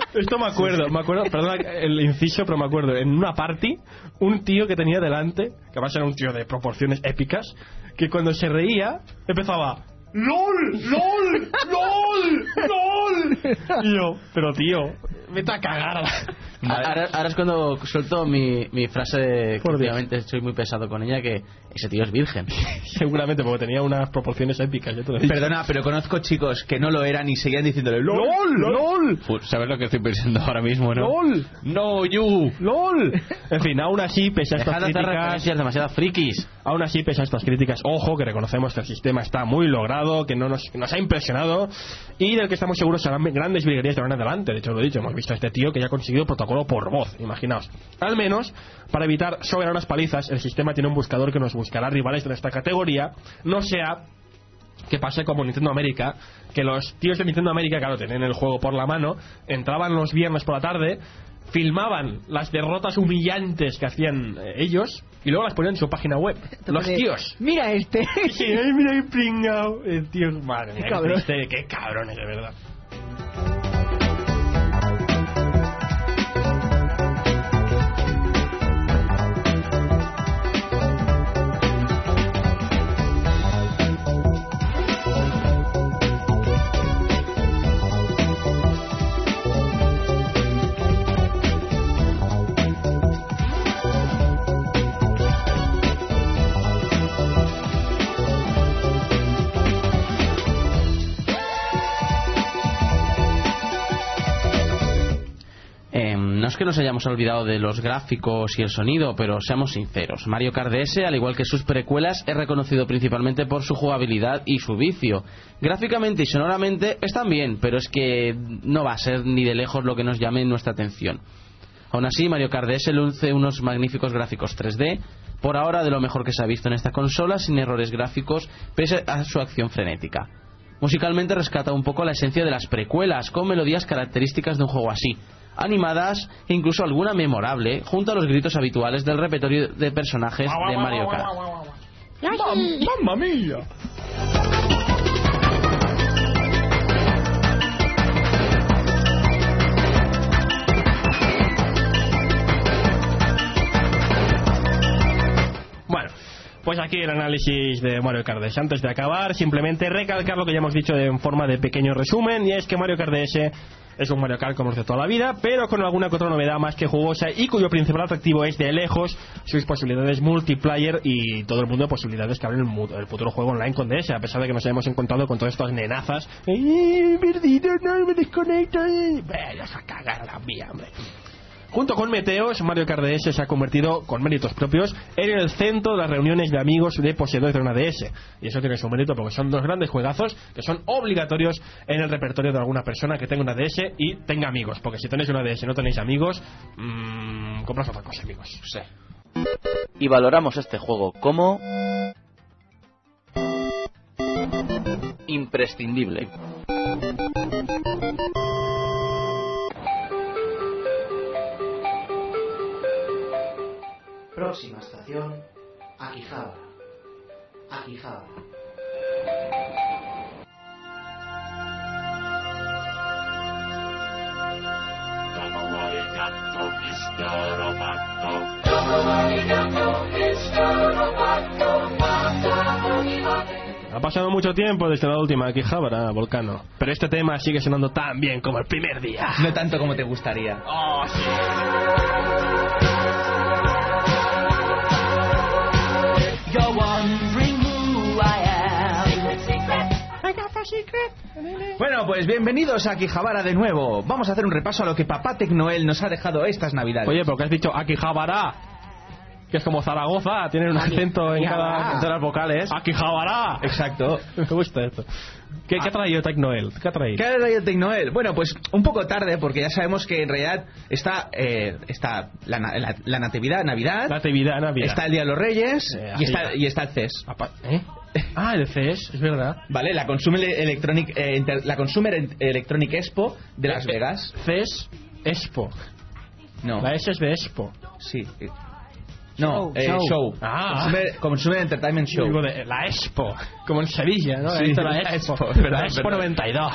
Esto me acuerdo, perdona el inciso, pero me acuerdo, en una party, un tío que tenía delante, que va a ser un tío de proporciones épicas, que cuando se reía, empezaba... ¡LOL! ¡LOL! ¡LOL! ¡LOL! Y yo, pero tío, vete a cagar. Ahora es cuando suelto mi frase de que obviamente soy muy pesado con ella, que ese tío es virgen. Seguramente, porque tenía unas proporciones épicas. Yo te lo he dicho. Perdona, pero conozco chicos que no lo eran y seguían diciéndole LOL, LOL. ¿Sabes lo que estoy pensando ahora mismo, no? LOL. No, you. LOL. En fin, aún así, pese a estas críticas, demasiado frikis. Aún así, pese a estas críticas, ojo, que reconocemos que el sistema está muy logrado, que nos ha impresionado y del que estamos seguros serán grandes virguerías de ahora en adelante. De hecho, lo he dicho, hemos visto a este tío que ya ha conseguido protocolo por voz, imaginaos. Al menos, para evitar soberanas palizas, el sistema tiene un buscador que nos buscará rivales de esta categoría, no sea que pase como Nintendo América, que los tíos de Nintendo América, claro, tenían el juego por la mano, entraban los viernes por la tarde, filmaban las derrotas humillantes que hacían ellos y luego las ponían en su página web. Los tíos. Mira este. Sí, mira qué pringao. El tío, madre mía, qué cabrones, de verdad. No es que nos hayamos olvidado de los gráficos y el sonido, pero seamos sinceros, Mario Kart DS, al igual que sus precuelas, es reconocido principalmente por su jugabilidad y su vicio. Gráficamente y sonoramente están bien, pero es que no va a ser ni de lejos lo que nos llame nuestra atención. Aún así, Mario Kart DS luce unos magníficos gráficos 3D, por ahora de lo mejor que se ha visto en esta consola, sin errores gráficos, pese a su acción frenética. Musicalmente rescata un poco la esencia de las precuelas, con melodías características de un juego así, animadas e incluso alguna memorable, junto a los gritos habituales del repertorio de personajes de Mario Kart. ¡Mamma mía! Bueno, pues aquí el análisis de Mario Kart DS. Antes de acabar, simplemente recalcar lo que ya hemos dicho en forma de pequeño resumen, y es que Mario Kart DS es un Mario Kart como de toda la vida, pero con alguna que otra novedad más que jugosa y cuyo principal atractivo es de lejos sus posibilidades multiplayer y todo el mundo de posibilidades que abren el futuro juego online con DS, a pesar de que nos hayamos encontrado con todas estas nenazas. Perdido, no me desconecto. Vayas a cagar a la mía, hombre. Junto con Meteos, Mario Kart DS se ha convertido, con méritos propios, en el centro de las reuniones de amigos de poseedores de una DS. Y eso tiene su mérito porque son dos grandes juegazos que son obligatorios en el repertorio de alguna persona que tenga una DS y tenga amigos. Porque si tenéis una DS y no tenéis amigos, compras otra cosa, amigos. Sí. Y valoramos este juego como imprescindible. Próxima estación, Akihabara. Akihabara. Ha pasado mucho tiempo desde la última Akihabara, Volcano, pero este tema sigue sonando tan bien como el primer día. No tanto como te gustaría. ¡Oh, sí! Bueno, pues bienvenidos a Akihabara de nuevo. Vamos a hacer un repaso a lo que Papá Tecnoel nos ha dejado estas navidades. Oye, ¿pero qué has dicho? Akihabara, que es como Zaragoza, tienen un acento en cada de las vocales. Akihabara. Exacto. Me gusta esto. ¿Qué ha traído Tecnoel? ¿Qué ha traído Tecnoel? Bueno, pues un poco tarde, porque ya sabemos que en realidad está la Natividad, Navidad. Está el Día de los Reyes y está el CES. Ah, el CES, es verdad. Vale, la Consumer Electronic Expo de Las Vegas. CES Expo. No. La S es de Expo. Sí. No, show. Consumer Entertainment Show. Digo de la Expo, como en Sevilla, ¿no? Sí, La Expo. La Expo 92.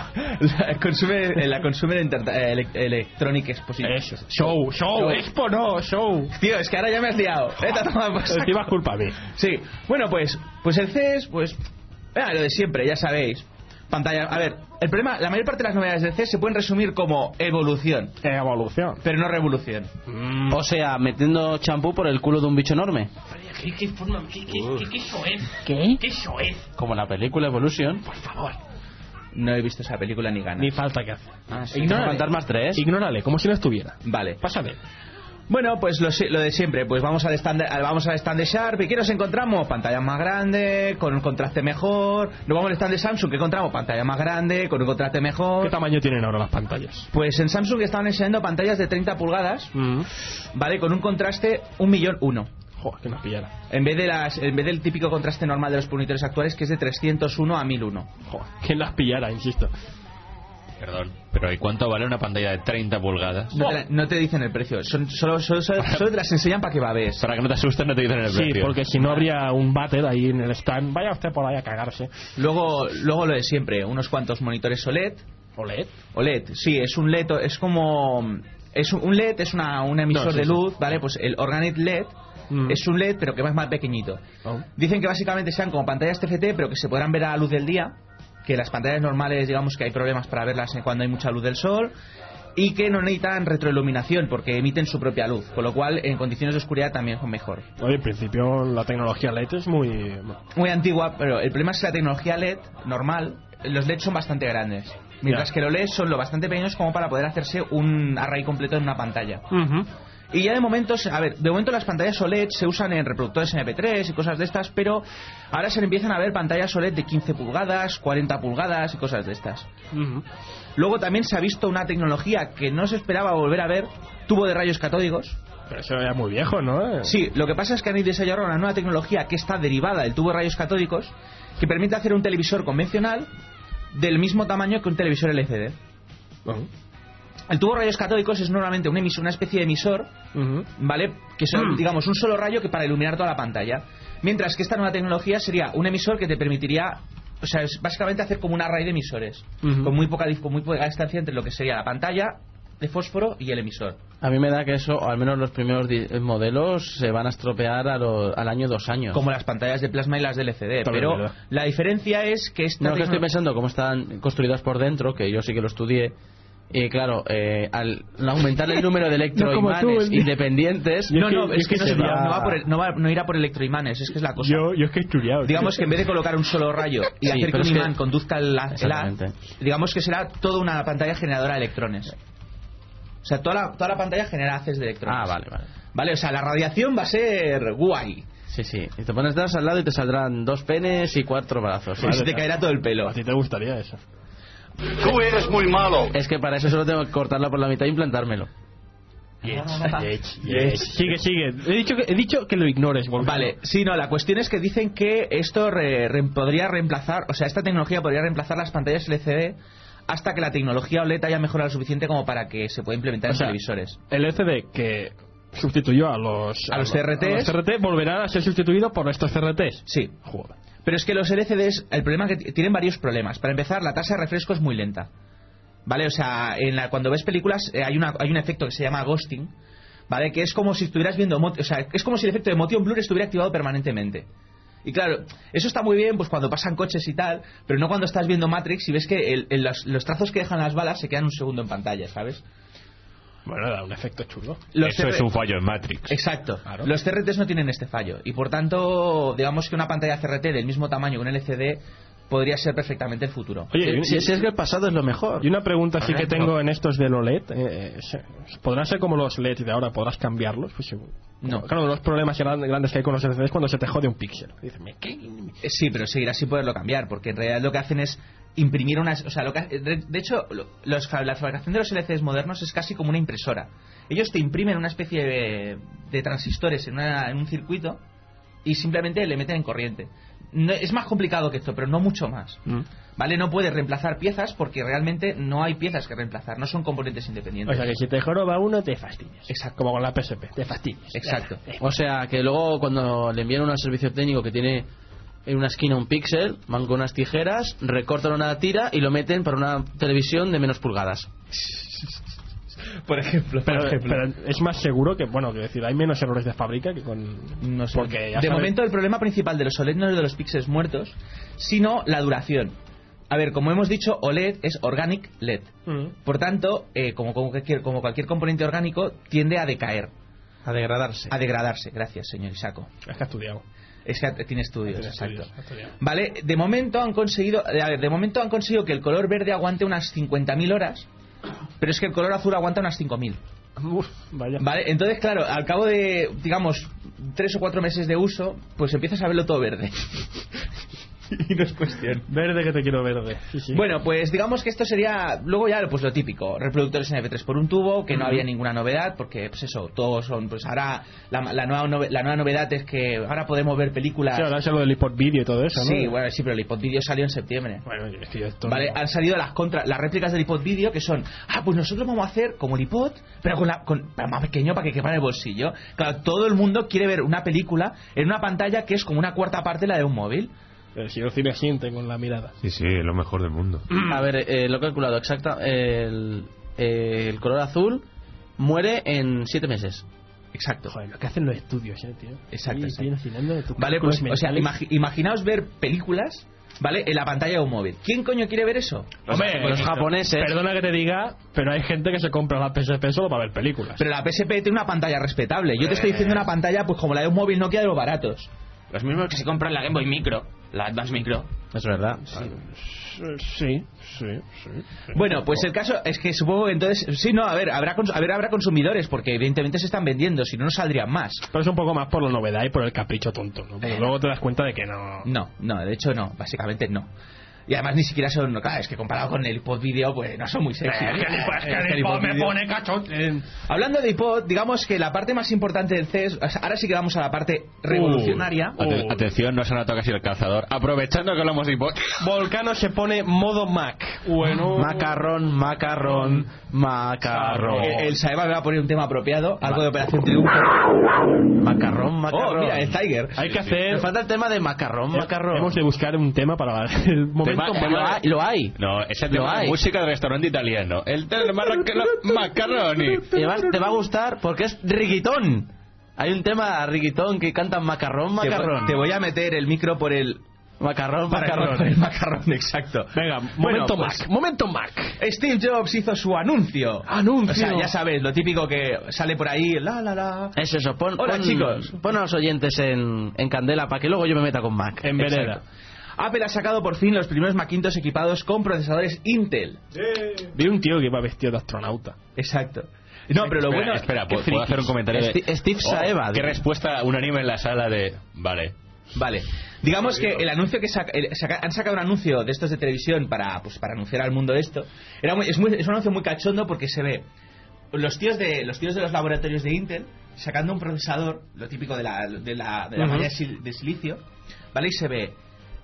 La Consumer Electronic Exposition. Eso. Show. Expo no, show. Tío, es que ahora ya me has liado. Encima es culpa mía. Sí. Bueno, pues el CES, pues... lo de siempre, ya sabéis. Pantalla... A ver, el problema... La mayor parte de las novedades del CES se pueden resumir como evolución. Evolución. Pero no revolución. O sea, metiendo champú por el culo de un bicho enorme. ¿Qué forma? ¿Qué eso es? ¿Qué? ¿Qué eso es? Como la película Evolution. Por favor. No he visto esa película ni ganas. Ni falta que hace. Sí. Fantasmas 3. Ignórale, como si no estuviera. Vale. Pásale. Bueno, pues lo de siempre, pues vamos al stand de Sharp y ¿qué nos encontramos? Pantalla más grande, con un contraste mejor. Nos vamos al stand de Samsung, ¿qué encontramos? Pantalla más grande, con un contraste mejor. ¿Qué tamaño tienen ahora las pantallas? Pues en Samsung estaban enseñando pantallas de 30 pulgadas, ¿vale? Con un contraste 1.001.000. Joder, que nos pillara. En vez del típico contraste normal de los monitores actuales, que es de 301 a 1001. Joder, que las pillara, insisto. Perdón, pero ¿y cuánto vale una pantalla de 30 pulgadas? No te dicen el precio, solo te las enseñan para que babes. Para que no te asustes, no te dicen el precio. Sí, porque si no habría un váter ahí en el stand. Vaya usted por ahí a cagarse. Luego lo de siempre, unos cuantos monitores OLED. ¿OLED? Sí, es un LED, es como... un LED, es un emisor de luz, ¿vale? Pues el Organic LED es un LED, pero que es más pequeñito. Dicen que básicamente sean como pantallas TFT, pero que se podrán ver a la luz del día. Que las pantallas normales, digamos que hay problemas para verlas cuando hay mucha luz del sol, y que no necesitan retroiluminación porque emiten su propia luz, con lo cual en condiciones de oscuridad también son mejor. Oye, en principio la tecnología LED es muy antigua, pero el problema es que la tecnología LED normal, los LED son bastante grandes, mientras que los LED son lo bastante pequeños como para poder hacerse un array completo en una pantalla. Y ya de momento las pantallas OLED se usan en reproductores MP3 y cosas de estas, pero ahora se empiezan a ver pantallas OLED de 15 pulgadas, 40 pulgadas y cosas de estas. Luego también se ha visto una tecnología que no se esperaba volver a ver, tubo de rayos catódicos. Pero eso ya es muy viejo, ¿no? Sí, lo que pasa es que han desarrollado una nueva tecnología que está derivada del tubo de rayos catódicos, que permite hacer un televisor convencional del mismo tamaño que un televisor LCD. El tubo de rayos catódicos es normalmente una especie de emisor, ¿vale? Que son, digamos, un solo rayo que para iluminar toda la pantalla. Mientras que esta nueva tecnología sería un emisor que te permitiría, o sea, es básicamente hacer como un array de emisores, con muy poca distancia entre lo que sería la pantalla de fósforo y el emisor. A mí me da que eso, al menos los primeros modelos, se van a estropear al año 2 años. Como las pantallas de plasma y las de LCD. Pero la diferencia es que esta... que estoy pensando cómo están construidas por dentro, que yo sí que lo estudié. Y claro, al aumentar el número de electroimanes independientes... No irá por electroimanes, es que es la cosa. Yo es que he estudiado. Digamos que en vez de colocar un solo rayo y hacer que un imán conduzca el haz, digamos que será toda una pantalla generadora de electrones. O sea, toda la pantalla genera haces de electrones. Vale, o sea, la radiación va a ser guay. Sí. Y te pones dedos al lado y te saldrán 2 penes y 4 brazos. Y se te caerá todo el pelo. ¿A ti te gustaría eso? Tú eres muy malo. Es que para eso solo tengo que cortarla por la mitad e implantármelo. Sigue. He dicho que lo ignores. Vale, sí, no, la cuestión es que dicen que esto podría reemplazar, o sea, esta tecnología podría reemplazar las pantallas LCD hasta que la tecnología OLED haya mejorado lo suficiente como para que se pueda implementar en televisores. El LCD que sustituyó a los CRT volverá a ser sustituido por estos CRTs. Sí. Joder. Pero es que los LCDs, el problema es que tienen varios problemas. Para empezar, la tasa de refresco es muy lenta. ¿Vale? O sea, cuando ves películas hay un efecto que se llama ghosting, ¿vale? Que es como si estuvieras viendo... O sea, es como si el efecto de motion blur estuviera activado permanentemente. Y claro, eso está muy bien pues cuando pasan coches y tal, pero no cuando estás viendo Matrix y ves que los trazos que dejan las balas se quedan un segundo en pantalla, ¿sabes? Bueno, da un efecto chulo. Eso es un fallo en Matrix. Exacto. Claro. Los CRTs no tienen este fallo. Y por tanto, digamos que una pantalla CRT del mismo tamaño que un LCD podría ser perfectamente el futuro. Oye, si es que el pasado es lo mejor. Y una pregunta sí que tengo en estos de OLED. ¿Podrán ser como los LED de ahora? ¿Podrás cambiarlos? Pues, no. Claro, los problemas grandes que hay con los LCD es cuando se te jode un píxel. Sí, pero seguirás sin poderlo cambiar, porque en realidad lo que hacen es imprimir unas... O sea, de hecho, la fabricación de los LCDs modernos es casi como una impresora. Ellos te imprimen una especie de transistores en un circuito y simplemente le meten en corriente. es más complicado que esto, pero no mucho más. ¿Vale? No puedes reemplazar piezas porque realmente no hay piezas que reemplazar, no son componentes independientes. O sea que si te joroba uno, te fastidias. Exacto. Como con la PSP, te fastidias. Exacto. O sea que luego cuando le envían un servicio técnico que tiene en una esquina un píxel, van con unas tijeras, recortan una tira y lo meten para una televisión de menos pulgadas. Por ejemplo. Pero es más seguro que, bueno, quiero decir, hay menos errores de fábrica que con... No sé. Porque ya de sabes... momento el problema principal de los OLED no es de los píxeles muertos, sino la duración. A ver, como hemos dicho, OLED es Organic LED. Por tanto, como cualquier componente orgánico, tiende a decaer. A degradarse. A degradarse, gracias, señor Isako. Es que ha estudiado. Es que tiene estudios, exacto. Estudiado. Vale, de momento han conseguido que el color verde aguante unas 50.000 horas, pero es que el color azul aguanta unas 5.000. Vaya. Vale, entonces claro, al cabo de, digamos, 3 o 4 meses de uso, pues empiezas a verlo todo verde. Y no es cuestión. Verde que te quiero verde. Sí. Bueno, pues digamos que esto sería luego ya pues lo típico, reproductores MP3 por un tubo, que no había ninguna novedad, porque pues eso, todos son, pues ahora la nueva novedad es que ahora podemos ver películas. Sí, ahora es lo del iPod Video y todo eso, ¿no? Sí, bueno, sí, pero el iPod Video salió en septiembre. Bueno, es que yo esto Vale, no... han salido las réplicas del iPod Video, que son, pues nosotros vamos a hacer como el iPod, pero pero más pequeño para que quepa en el bolsillo. Claro, todo el mundo quiere ver una película en una pantalla que es como una cuarta parte de la de un móvil. Pero si yo cine siente con la mirada. Sí, es lo mejor del mundo. A ver, lo he calculado exacta. El color azul muere en 7 meses. Exacto. Joder, lo que hacen los estudios, tío. Exacto. Estoy alucinando de tu Vale, pues, o sea, imaginaos ver películas, ¿vale? En la pantalla de un móvil. ¿Quién coño quiere ver eso? Hombre, los japoneses. Perdona que te diga, pero hay gente que se compra la PSP solo para ver películas. Pero la PSP tiene una pantalla respetable. Yo te estoy diciendo una pantalla pues como la de un móvil Nokia de los baratos. Los mismos que se compran la Game Boy Micro, la Advance Micro. Es verdad. Sí. Bueno, pues el caso es que supongo que entonces... Sí, no, a ver, habrá consumidores, porque evidentemente se están vendiendo, si no, no saldrían más. Pero es un poco más por la novedad y por el capricho tonto, ¿no? Porque luego te das cuenta de que no... No, de hecho no, básicamente no. Y además ni siquiera son... Claro, es que comparado con el iPod Video, pues no son muy sexy. el iPod me pone cachón. Hablando de iPod, digamos que la parte más importante del CES... Ahora sí que vamos a la parte revolucionaria. Atención, no se nota casi el calzador. Aprovechando que hablamos de iPod. Volcano se pone modo Mac. Bueno... Macarrón. El Saeva me va a poner un tema apropiado, algo de Operación Triunfo. Macarrón. Oh, mira, el Tiger. Hay que hacer... Me falta el tema de macarrón. Hemos de buscar un tema para el momento. Lo hay. No, ese tema de música de restaurante italiano. El macarroni. Y además te va a gustar porque es riguitón. Hay un tema riguitón que cantan macarrón. Te voy a meter el micro por el... Macarrón. Por el macarrón, exacto. Venga, momento Mac. Steve Jobs hizo su anuncio. O sea, ya sabes, lo típico que sale por ahí, Es eso, Hola, chicos. Pon a los oyentes en candela para que luego yo me meta con Mac. En vereda. Apple ha sacado por fin los primeros Macintosh equipados con procesadores Intel. Vi un tío que iba vestido de astronauta. Exacto. No, pero lo bueno... Espera, ¿puedo hacer un comentario de... Steve Saeva. ¿Qué respuesta unánime en la sala de... Vale. Digamos que el anuncio que han sacado un anuncio de estos de televisión para anunciar al mundo esto. Es un anuncio muy cachondo porque se ve los tíos de los laboratorios de Intel sacando un procesador, lo típico de la malla de silicio, ¿vale? Y se ve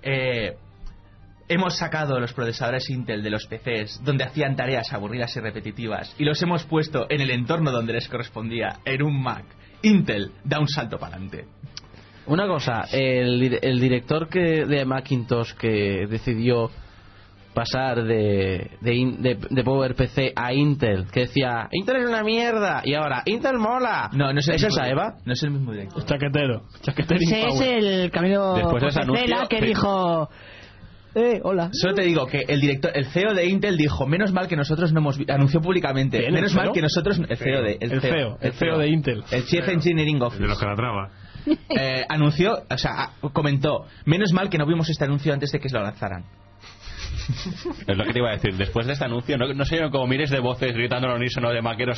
hemos sacado los procesadores Intel de los PCs donde hacían tareas aburridas y repetitivas y los hemos puesto en el entorno donde les correspondía, en un Mac. Intel da un salto para adelante. Una cosa, el director de Macintosh que decidió pasar de PowerPC a Intel, que decía Intel es una mierda y ahora Intel mola. No es ¿Es esa Eva? No es el mismo director. Chaquetero. Ese es el Camilo Después de ese anuncio, que dijo... hola. Solo te digo que el CEO de Intel dijo, menos mal que nosotros no hemos anunció públicamente, menos mal que nosotros el CEO de Intel, el Chief Engineering Office, de los que la traba. anunció, o sea, comentó, menos mal que no vimos este anuncio antes de que lo lanzaran. Es lo que te iba a decir. Después de este anuncio, no sé como miles de voces gritando al unísono de maqueros.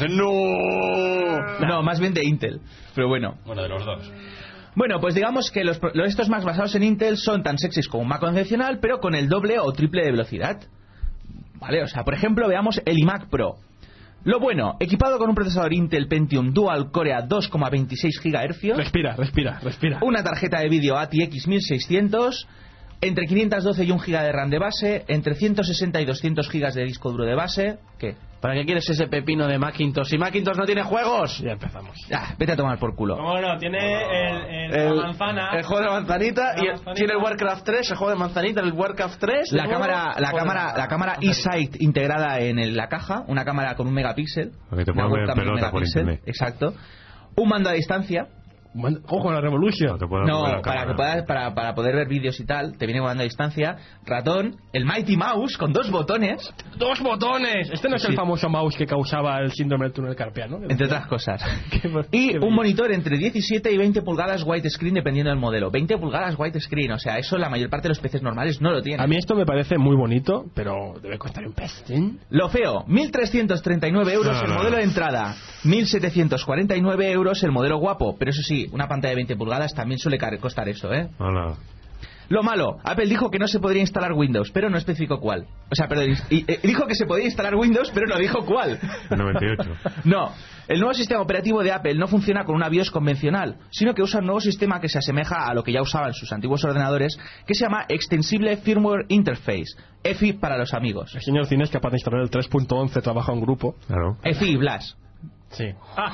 No, más bien de Intel. Pero bueno, de los dos. Bueno, pues digamos que estos Macs basados en Intel son tan sexys como un Mac convencional, pero con el doble o triple de velocidad. Vale, o sea, por ejemplo, veamos el iMac Pro. Lo bueno, equipado con un procesador Intel Pentium Dual Core a 2,26 GHz. Respira. Una tarjeta de vídeo ATX 1600. Entre 512 y 1 GB de RAM de base, entre 160 y 200 GB de disco duro de base. ¿Qué? ¿Para qué quieres ese pepino de Macintosh? Si Macintosh no tiene juegos. Ya empezamos. Vete a tomar por culo. ¿Cómo no? Tiene la manzana. El juego de la manzanita. Tiene el Warcraft 3, el juego de manzanita, el Warcraft 3. La cámara eSight integrada en la caja. Una cámara con 1 megapíxel. Porque te pueden ver pelota por internet. Exacto. Un mando a distancia. Ojo a la Revolution. No, para poder ver vídeos y tal, te viene con mando a distancia, ratón, el Mighty Mouse con 2 botones. ¡2 botones! Este no es el famoso mouse que causaba el síndrome del túnel carpiano, ¿no? Entre otras cosas. Y un monitor entre 17 y 20 pulgadas widescreen dependiendo del modelo. 20 pulgadas widescreen, o sea, eso la mayor parte de los PCs normales no lo tienen. A mí esto me parece muy bonito, pero debe costar un pestín. Lo feo, 1.339 euros el modelo de entrada, 1.749 euros el modelo guapo, pero eso sí, una pantalla de 20 pulgadas también suele costar eso, ¿eh? Hola. Lo malo, Apple dijo que no se podría instalar Windows, pero no especificó cuál. O sea, perdón, dijo que se podía instalar Windows, pero no dijo cuál. El 98. No, el nuevo sistema operativo de Apple no funciona con una BIOS convencional, sino que usa un nuevo sistema que se asemeja a lo que ya usaban sus antiguos ordenadores, que se llama Extensible Firmware Interface, EFI para los amigos. El señor Cine es capaz de instalar el 3.11, trabaja en grupo. Claro. EFI y Blas. Sí.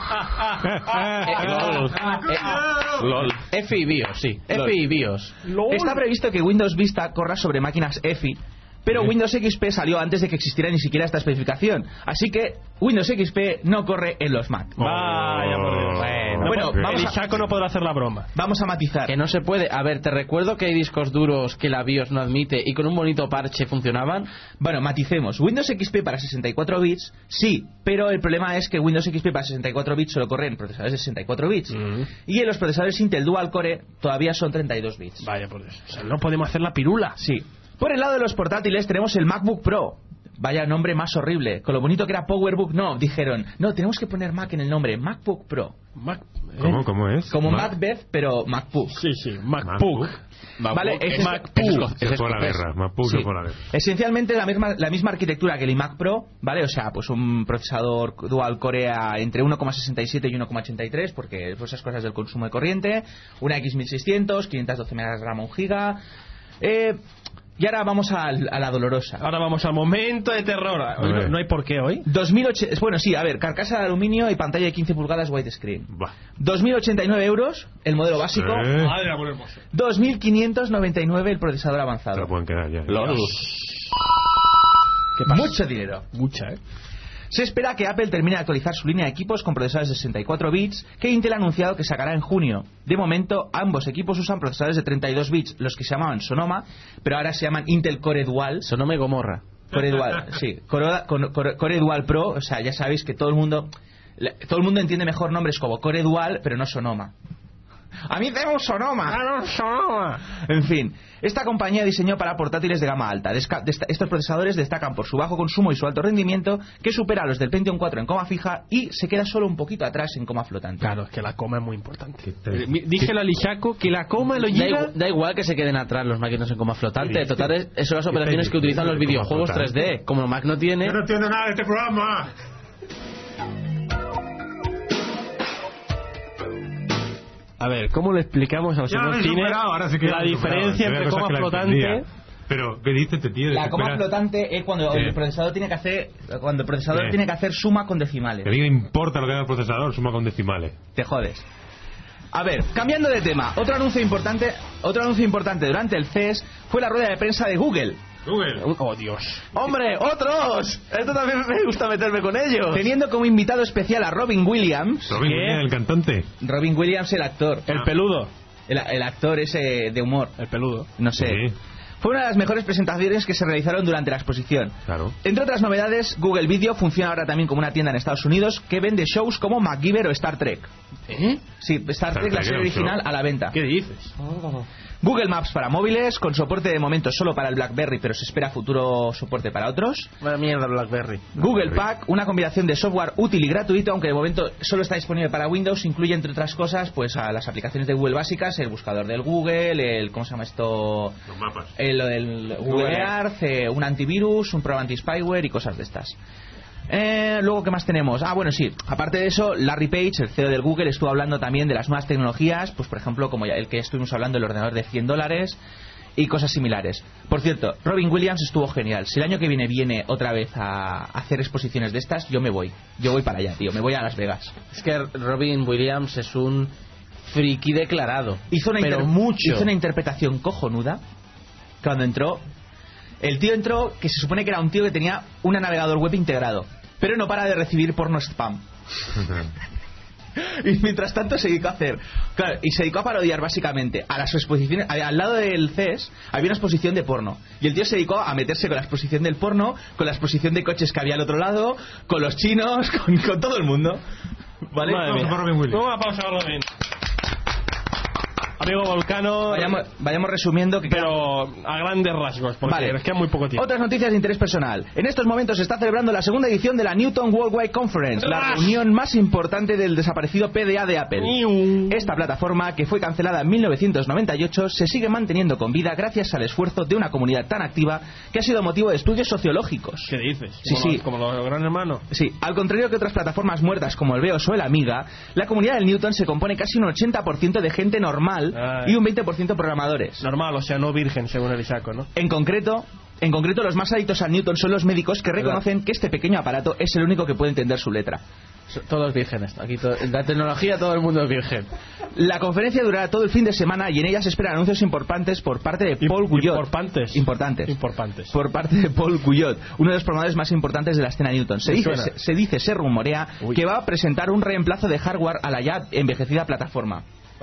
LOL. EFI y BIOS, sí. EFI y BIOS. Está previsto que Windows Vista corra sobre máquinas EFI, pero Windows XP salió antes de que existiera ni siquiera esta especificación. Así que Windows XP no corre en los Mac. Vaya por Dios. Bueno, vamos el Isaco no podrá hacer la broma. Vamos a matizar. Que no se puede. A ver, te recuerdo que hay discos duros que la BIOS no admite y con un bonito parche funcionaban. Bueno, maticemos. Windows XP para 64 bits, sí, pero el problema es que Windows XP para 64 bits solo corre en procesadores de 64 bits. Y en los procesadores Intel Dual Core todavía son 32 bits. Vaya por Dios. O sea, no podemos hacer la pirula. Sí. Por el lado de los portátiles tenemos el MacBook Pro. Vaya nombre más horrible. Con lo bonito que era PowerBook, no, dijeron, no, tenemos que poner Mac en el nombre, MacBook Pro. ¿Cómo es? Como Macbeth, pero MacBook. Sí, MacBook. Vale, es MacBook. Se fue a la guerra. MacBook se fue a la guerra. Esencialmente la misma arquitectura que el iMac Pro, ¿vale? O sea, pues un procesador Dual Core entre 1,67 y 1,83, porque pues esas cosas del consumo de corriente, una X1600, 512 MB de RAM, 1 GB. Y ahora vamos a la dolorosa. Ahora vamos al momento de terror. Hoy no hay por qué hoy. 2008, bueno, sí, a ver, carcasa de aluminio y pantalla de 15 pulgadas widescreen. 2.089 euros el modelo básico. Madre amor hermoso. 2.599 el procesador avanzado. Se lo pueden quedar ya. Mucho dinero. Mucha, ¿eh? Se espera que Apple termine de actualizar su línea de equipos con procesadores de 64 bits que Intel ha anunciado que sacará en junio. De momento, ambos equipos usan procesadores de 32 bits, los que se llamaban Sonoma, pero ahora se llaman Intel Core Dual. Sonoma y Gomorra. Core Dual, sí. Core Dual Pro, o sea, ya sabéis que todo el mundo entiende mejor nombres como Core Dual, pero no Sonoma. A mí tengo Sonoma. En fin, esta compañía diseñó para portátiles de gama alta. Estos procesadores destacan por su bajo consumo y su alto rendimiento, que supera a los del Pentium 4 en coma fija y se queda solo un poquito atrás en coma flotante. Claro, es que la coma es muy importante. Dígelo al Ishaco que la coma lo lleva. Da igual que se queden atrás los máquinas en coma flotante. Total, eso son las operaciones que utilizan los videojuegos 3D. Como el Mac no tiene. Yo no entiendo nada de este programa. A ver, ¿cómo le explicamos al señor Cine la diferencia entre coma flotante? Pero, ¿qué dice este tío? La coma flotante es cuando el procesador tiene que hacer suma con decimales. Que a mí me importa lo que haga el procesador, suma con decimales. Te jodes. A ver, cambiando de tema, otro anuncio importante durante el CES fue la rueda de prensa de Google. Oh, Dios. ¡Hombre, otros! Esto también me gusta meterme con ellos. Teniendo como invitado especial a Robin Williams. ¿Robin Williams, el cantante? Robin Williams, el actor. El peludo. El actor ese de humor. El peludo. No sé. Sí. Fue una de las mejores presentaciones que se realizaron durante la exposición. Claro. Entre otras novedades, Google Video funciona ahora también como una tienda en Estados Unidos que vende shows como MacGyver o Star Trek. Sí, Star Trek, la serie original, a la venta. ¿Qué dices? Google Maps para móviles, con soporte de momento solo para el BlackBerry, pero se espera futuro soporte para otros. Vaya mierda BlackBerry. Google Pack, una combinación de software útil y gratuito, aunque de momento solo está disponible para Windows, incluye entre otras cosas pues a las aplicaciones de Google básicas, el buscador del Google, el ¿cómo se llama esto? Los mapas. El Google Earth, un antivirus, un programa anti-spyware y cosas de estas. Luego, ¿qué más tenemos? Bueno, sí, aparte de eso, Larry Page, el CEO del Google, estuvo hablando también de las nuevas tecnologías, pues por ejemplo, como ya el que estuvimos hablando, el ordenador de $100 y cosas similares. Por cierto, Robin Williams estuvo genial. Si el año que viene otra vez a hacer exposiciones de estas, yo me voy. Yo voy para allá, tío. Me voy a Las Vegas. Es que Robin Williams es un friki declarado. Hizo una interpretación cojonuda cuando entró. El tío entró, que se supone que era un tío que tenía un navegador web integrado, pero no para de recibir porno spam. Y mientras tanto se dedicó a hacer, claro, y se dedicó a parodiar básicamente a las exposiciones. Al lado del CES había una exposición de porno, y el tío se dedicó a meterse con la exposición del porno, con la exposición de coches que había al otro lado, con los chinos, con todo el mundo. ¿Vale? Vamos a pausa, Robin. Amigo Volcano, vayamos resumiendo que pero a grandes rasgos, porque es que hay muy poco tiempo. Otras noticias de interés personal. En estos momentos se está celebrando la segunda edición de la Newton Worldwide Conference, la reunión más importante del desaparecido PDA de Apple. Esta plataforma, que fue cancelada en 1998, se sigue manteniendo con vida gracias al esfuerzo de una comunidad tan activa que ha sido motivo de estudios sociológicos. ¿Qué dices? Sí. Como los Gran Hermanos. Sí, al contrario que otras plataformas muertas como el Veos o el Amiga, la comunidad del Newton se compone casi un 80% de gente normal y un 20% programadores. Normal, o sea, no virgen, según el Isaco, ¿no? En concreto, los más adictos al Newton son los médicos, que reconocen que este pequeño aparato es el único que puede entender su letra. Todos vírgenes. Aquí en la tecnología todo el mundo es virgen. La conferencia durará todo el fin de semana y en ella se esperan anuncios importantes por parte de Paul Guyot. Importantes. Por parte de Paul Guyot, uno de los programadores más importantes de la escena Newton. Se rumorea que va a presentar un reemplazo de hardware a la ya envejecida plataforma.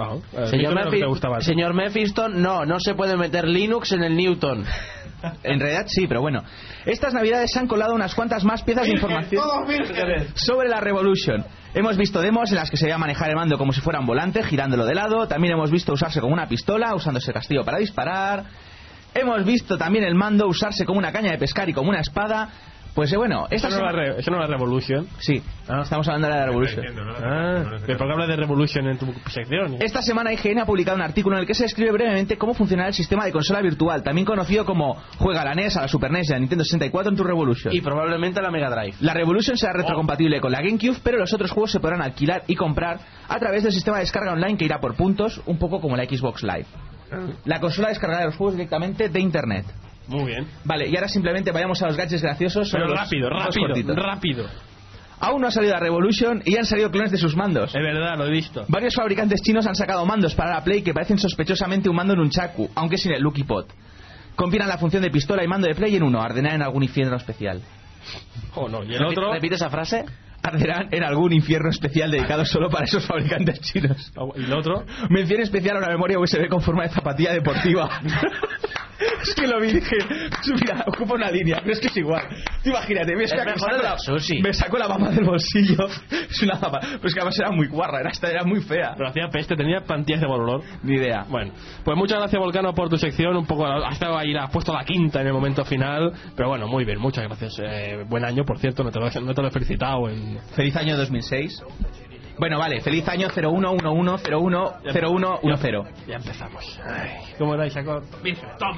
Señor Mephiston, no se puede meter Linux en el Newton. En realidad sí, pero bueno. Estas navidades se han colado unas cuantas más piezas de información sobre la Revolution. Hemos visto demos en las que se veía manejar el mando como si fuera un volante, girándolo de lado. También hemos visto usarse como una pistola, usándose el castillo para disparar. Hemos visto también el mando usarse como una caña de pescar y como una espada. Pues bueno, ¿Eso no es la Revolution? Sí, estamos hablando de la Revolution. ¿Pero por qué hablas de Revolution en tu sección? Esta semana IGN ha publicado un artículo en el que se describe brevemente cómo funcionará el sistema de consola virtual, también conocido como juega a la NES, a la Super NES y a la Nintendo 64 en tu Revolution. Y probablemente a la Mega Drive. La Revolution será retrocompatible con la GameCube, pero los otros juegos se podrán alquilar y comprar a través del sistema de descarga online que irá por puntos, un poco como la Xbox Live. La consola descargará los juegos directamente de Internet. Muy bien. Vale, y ahora simplemente vayamos a los gadgets graciosos. Pero rápido. Aún no ha salido la Revolution y han salido clones de sus mandos. Es verdad, lo he visto. Varios fabricantes chinos han sacado mandos para la Play que parecen sospechosamente un mando en un Chaku, aunque sin el Lucky Pot. Combinan la función de pistola y mando de Play en uno, arderán en algún infierno especial. Oh no, ¿y el otro? ¿Repite esa frase? Arderán en algún infierno especial dedicado solo para esos fabricantes chinos. ¿Y el otro? Mención especial a una memoria USB con forma de zapatilla deportiva. Es que lo vi y dije, mira, ocupa una línea, pero es que es igual. Tú imagínate, me sacó la papa del bolsillo. Es una papa, pero es que además era muy guarra, era muy fea. Pero hacía peste, tenía plantillas de bolor. Ni idea. Bueno, pues muchas gracias, Volcano, por tu sección. Un poco, has estado ahí, has puesto la quinta en el momento final. Pero bueno, muy bien, muchas gracias. Buen año, por cierto, no te lo he felicitado. Feliz año 2006. Bueno, vale, feliz año 0111010110. Ya empezamos. Ay, ¿cómo era, Isaco? Vírgenes, todos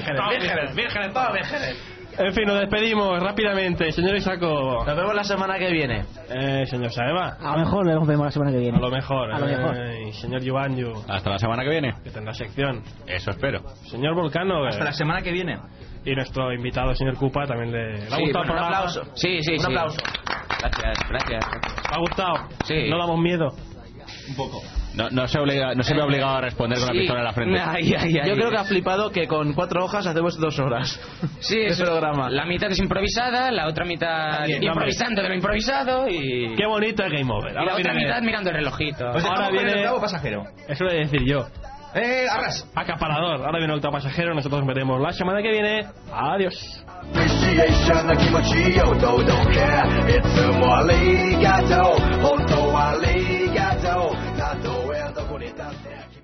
vírgenes. En fin, nos despedimos rápidamente, señor Isaco. Nos vemos la semana que viene. Señor Saeva. A lo mejor nos vemos la semana que viene. A lo mejor. Señor Yuanyu. Hasta la semana que viene. Que tendrá sección. Eso espero. Señor Volcano. Hasta la semana que viene. Y nuestro invitado, señor Cupa, también le ha gustado. Un aplauso. Sí. Un aplauso. Gracias. ¿Me ha gustado? Sí. No damos miedo. Un poco. No se ve obligado a responder con la pistola en la frente. Yo creo que ha flipado que con 4 hojas hacemos 2 horas. Sí, es programa. La mitad es improvisada, la otra mitad improvisando de lo improvisado y... Qué bonito el Game Over. Y la otra mitad mirando el relojito. Pues ahora viene el octavo pasajero. Eso lo voy a decir yo. Arras. Acaparador. Ahora viene el octavo pasajero. Nosotros nos veremos la semana que viene. Adiós. 本当はありがとうたとえどこに立って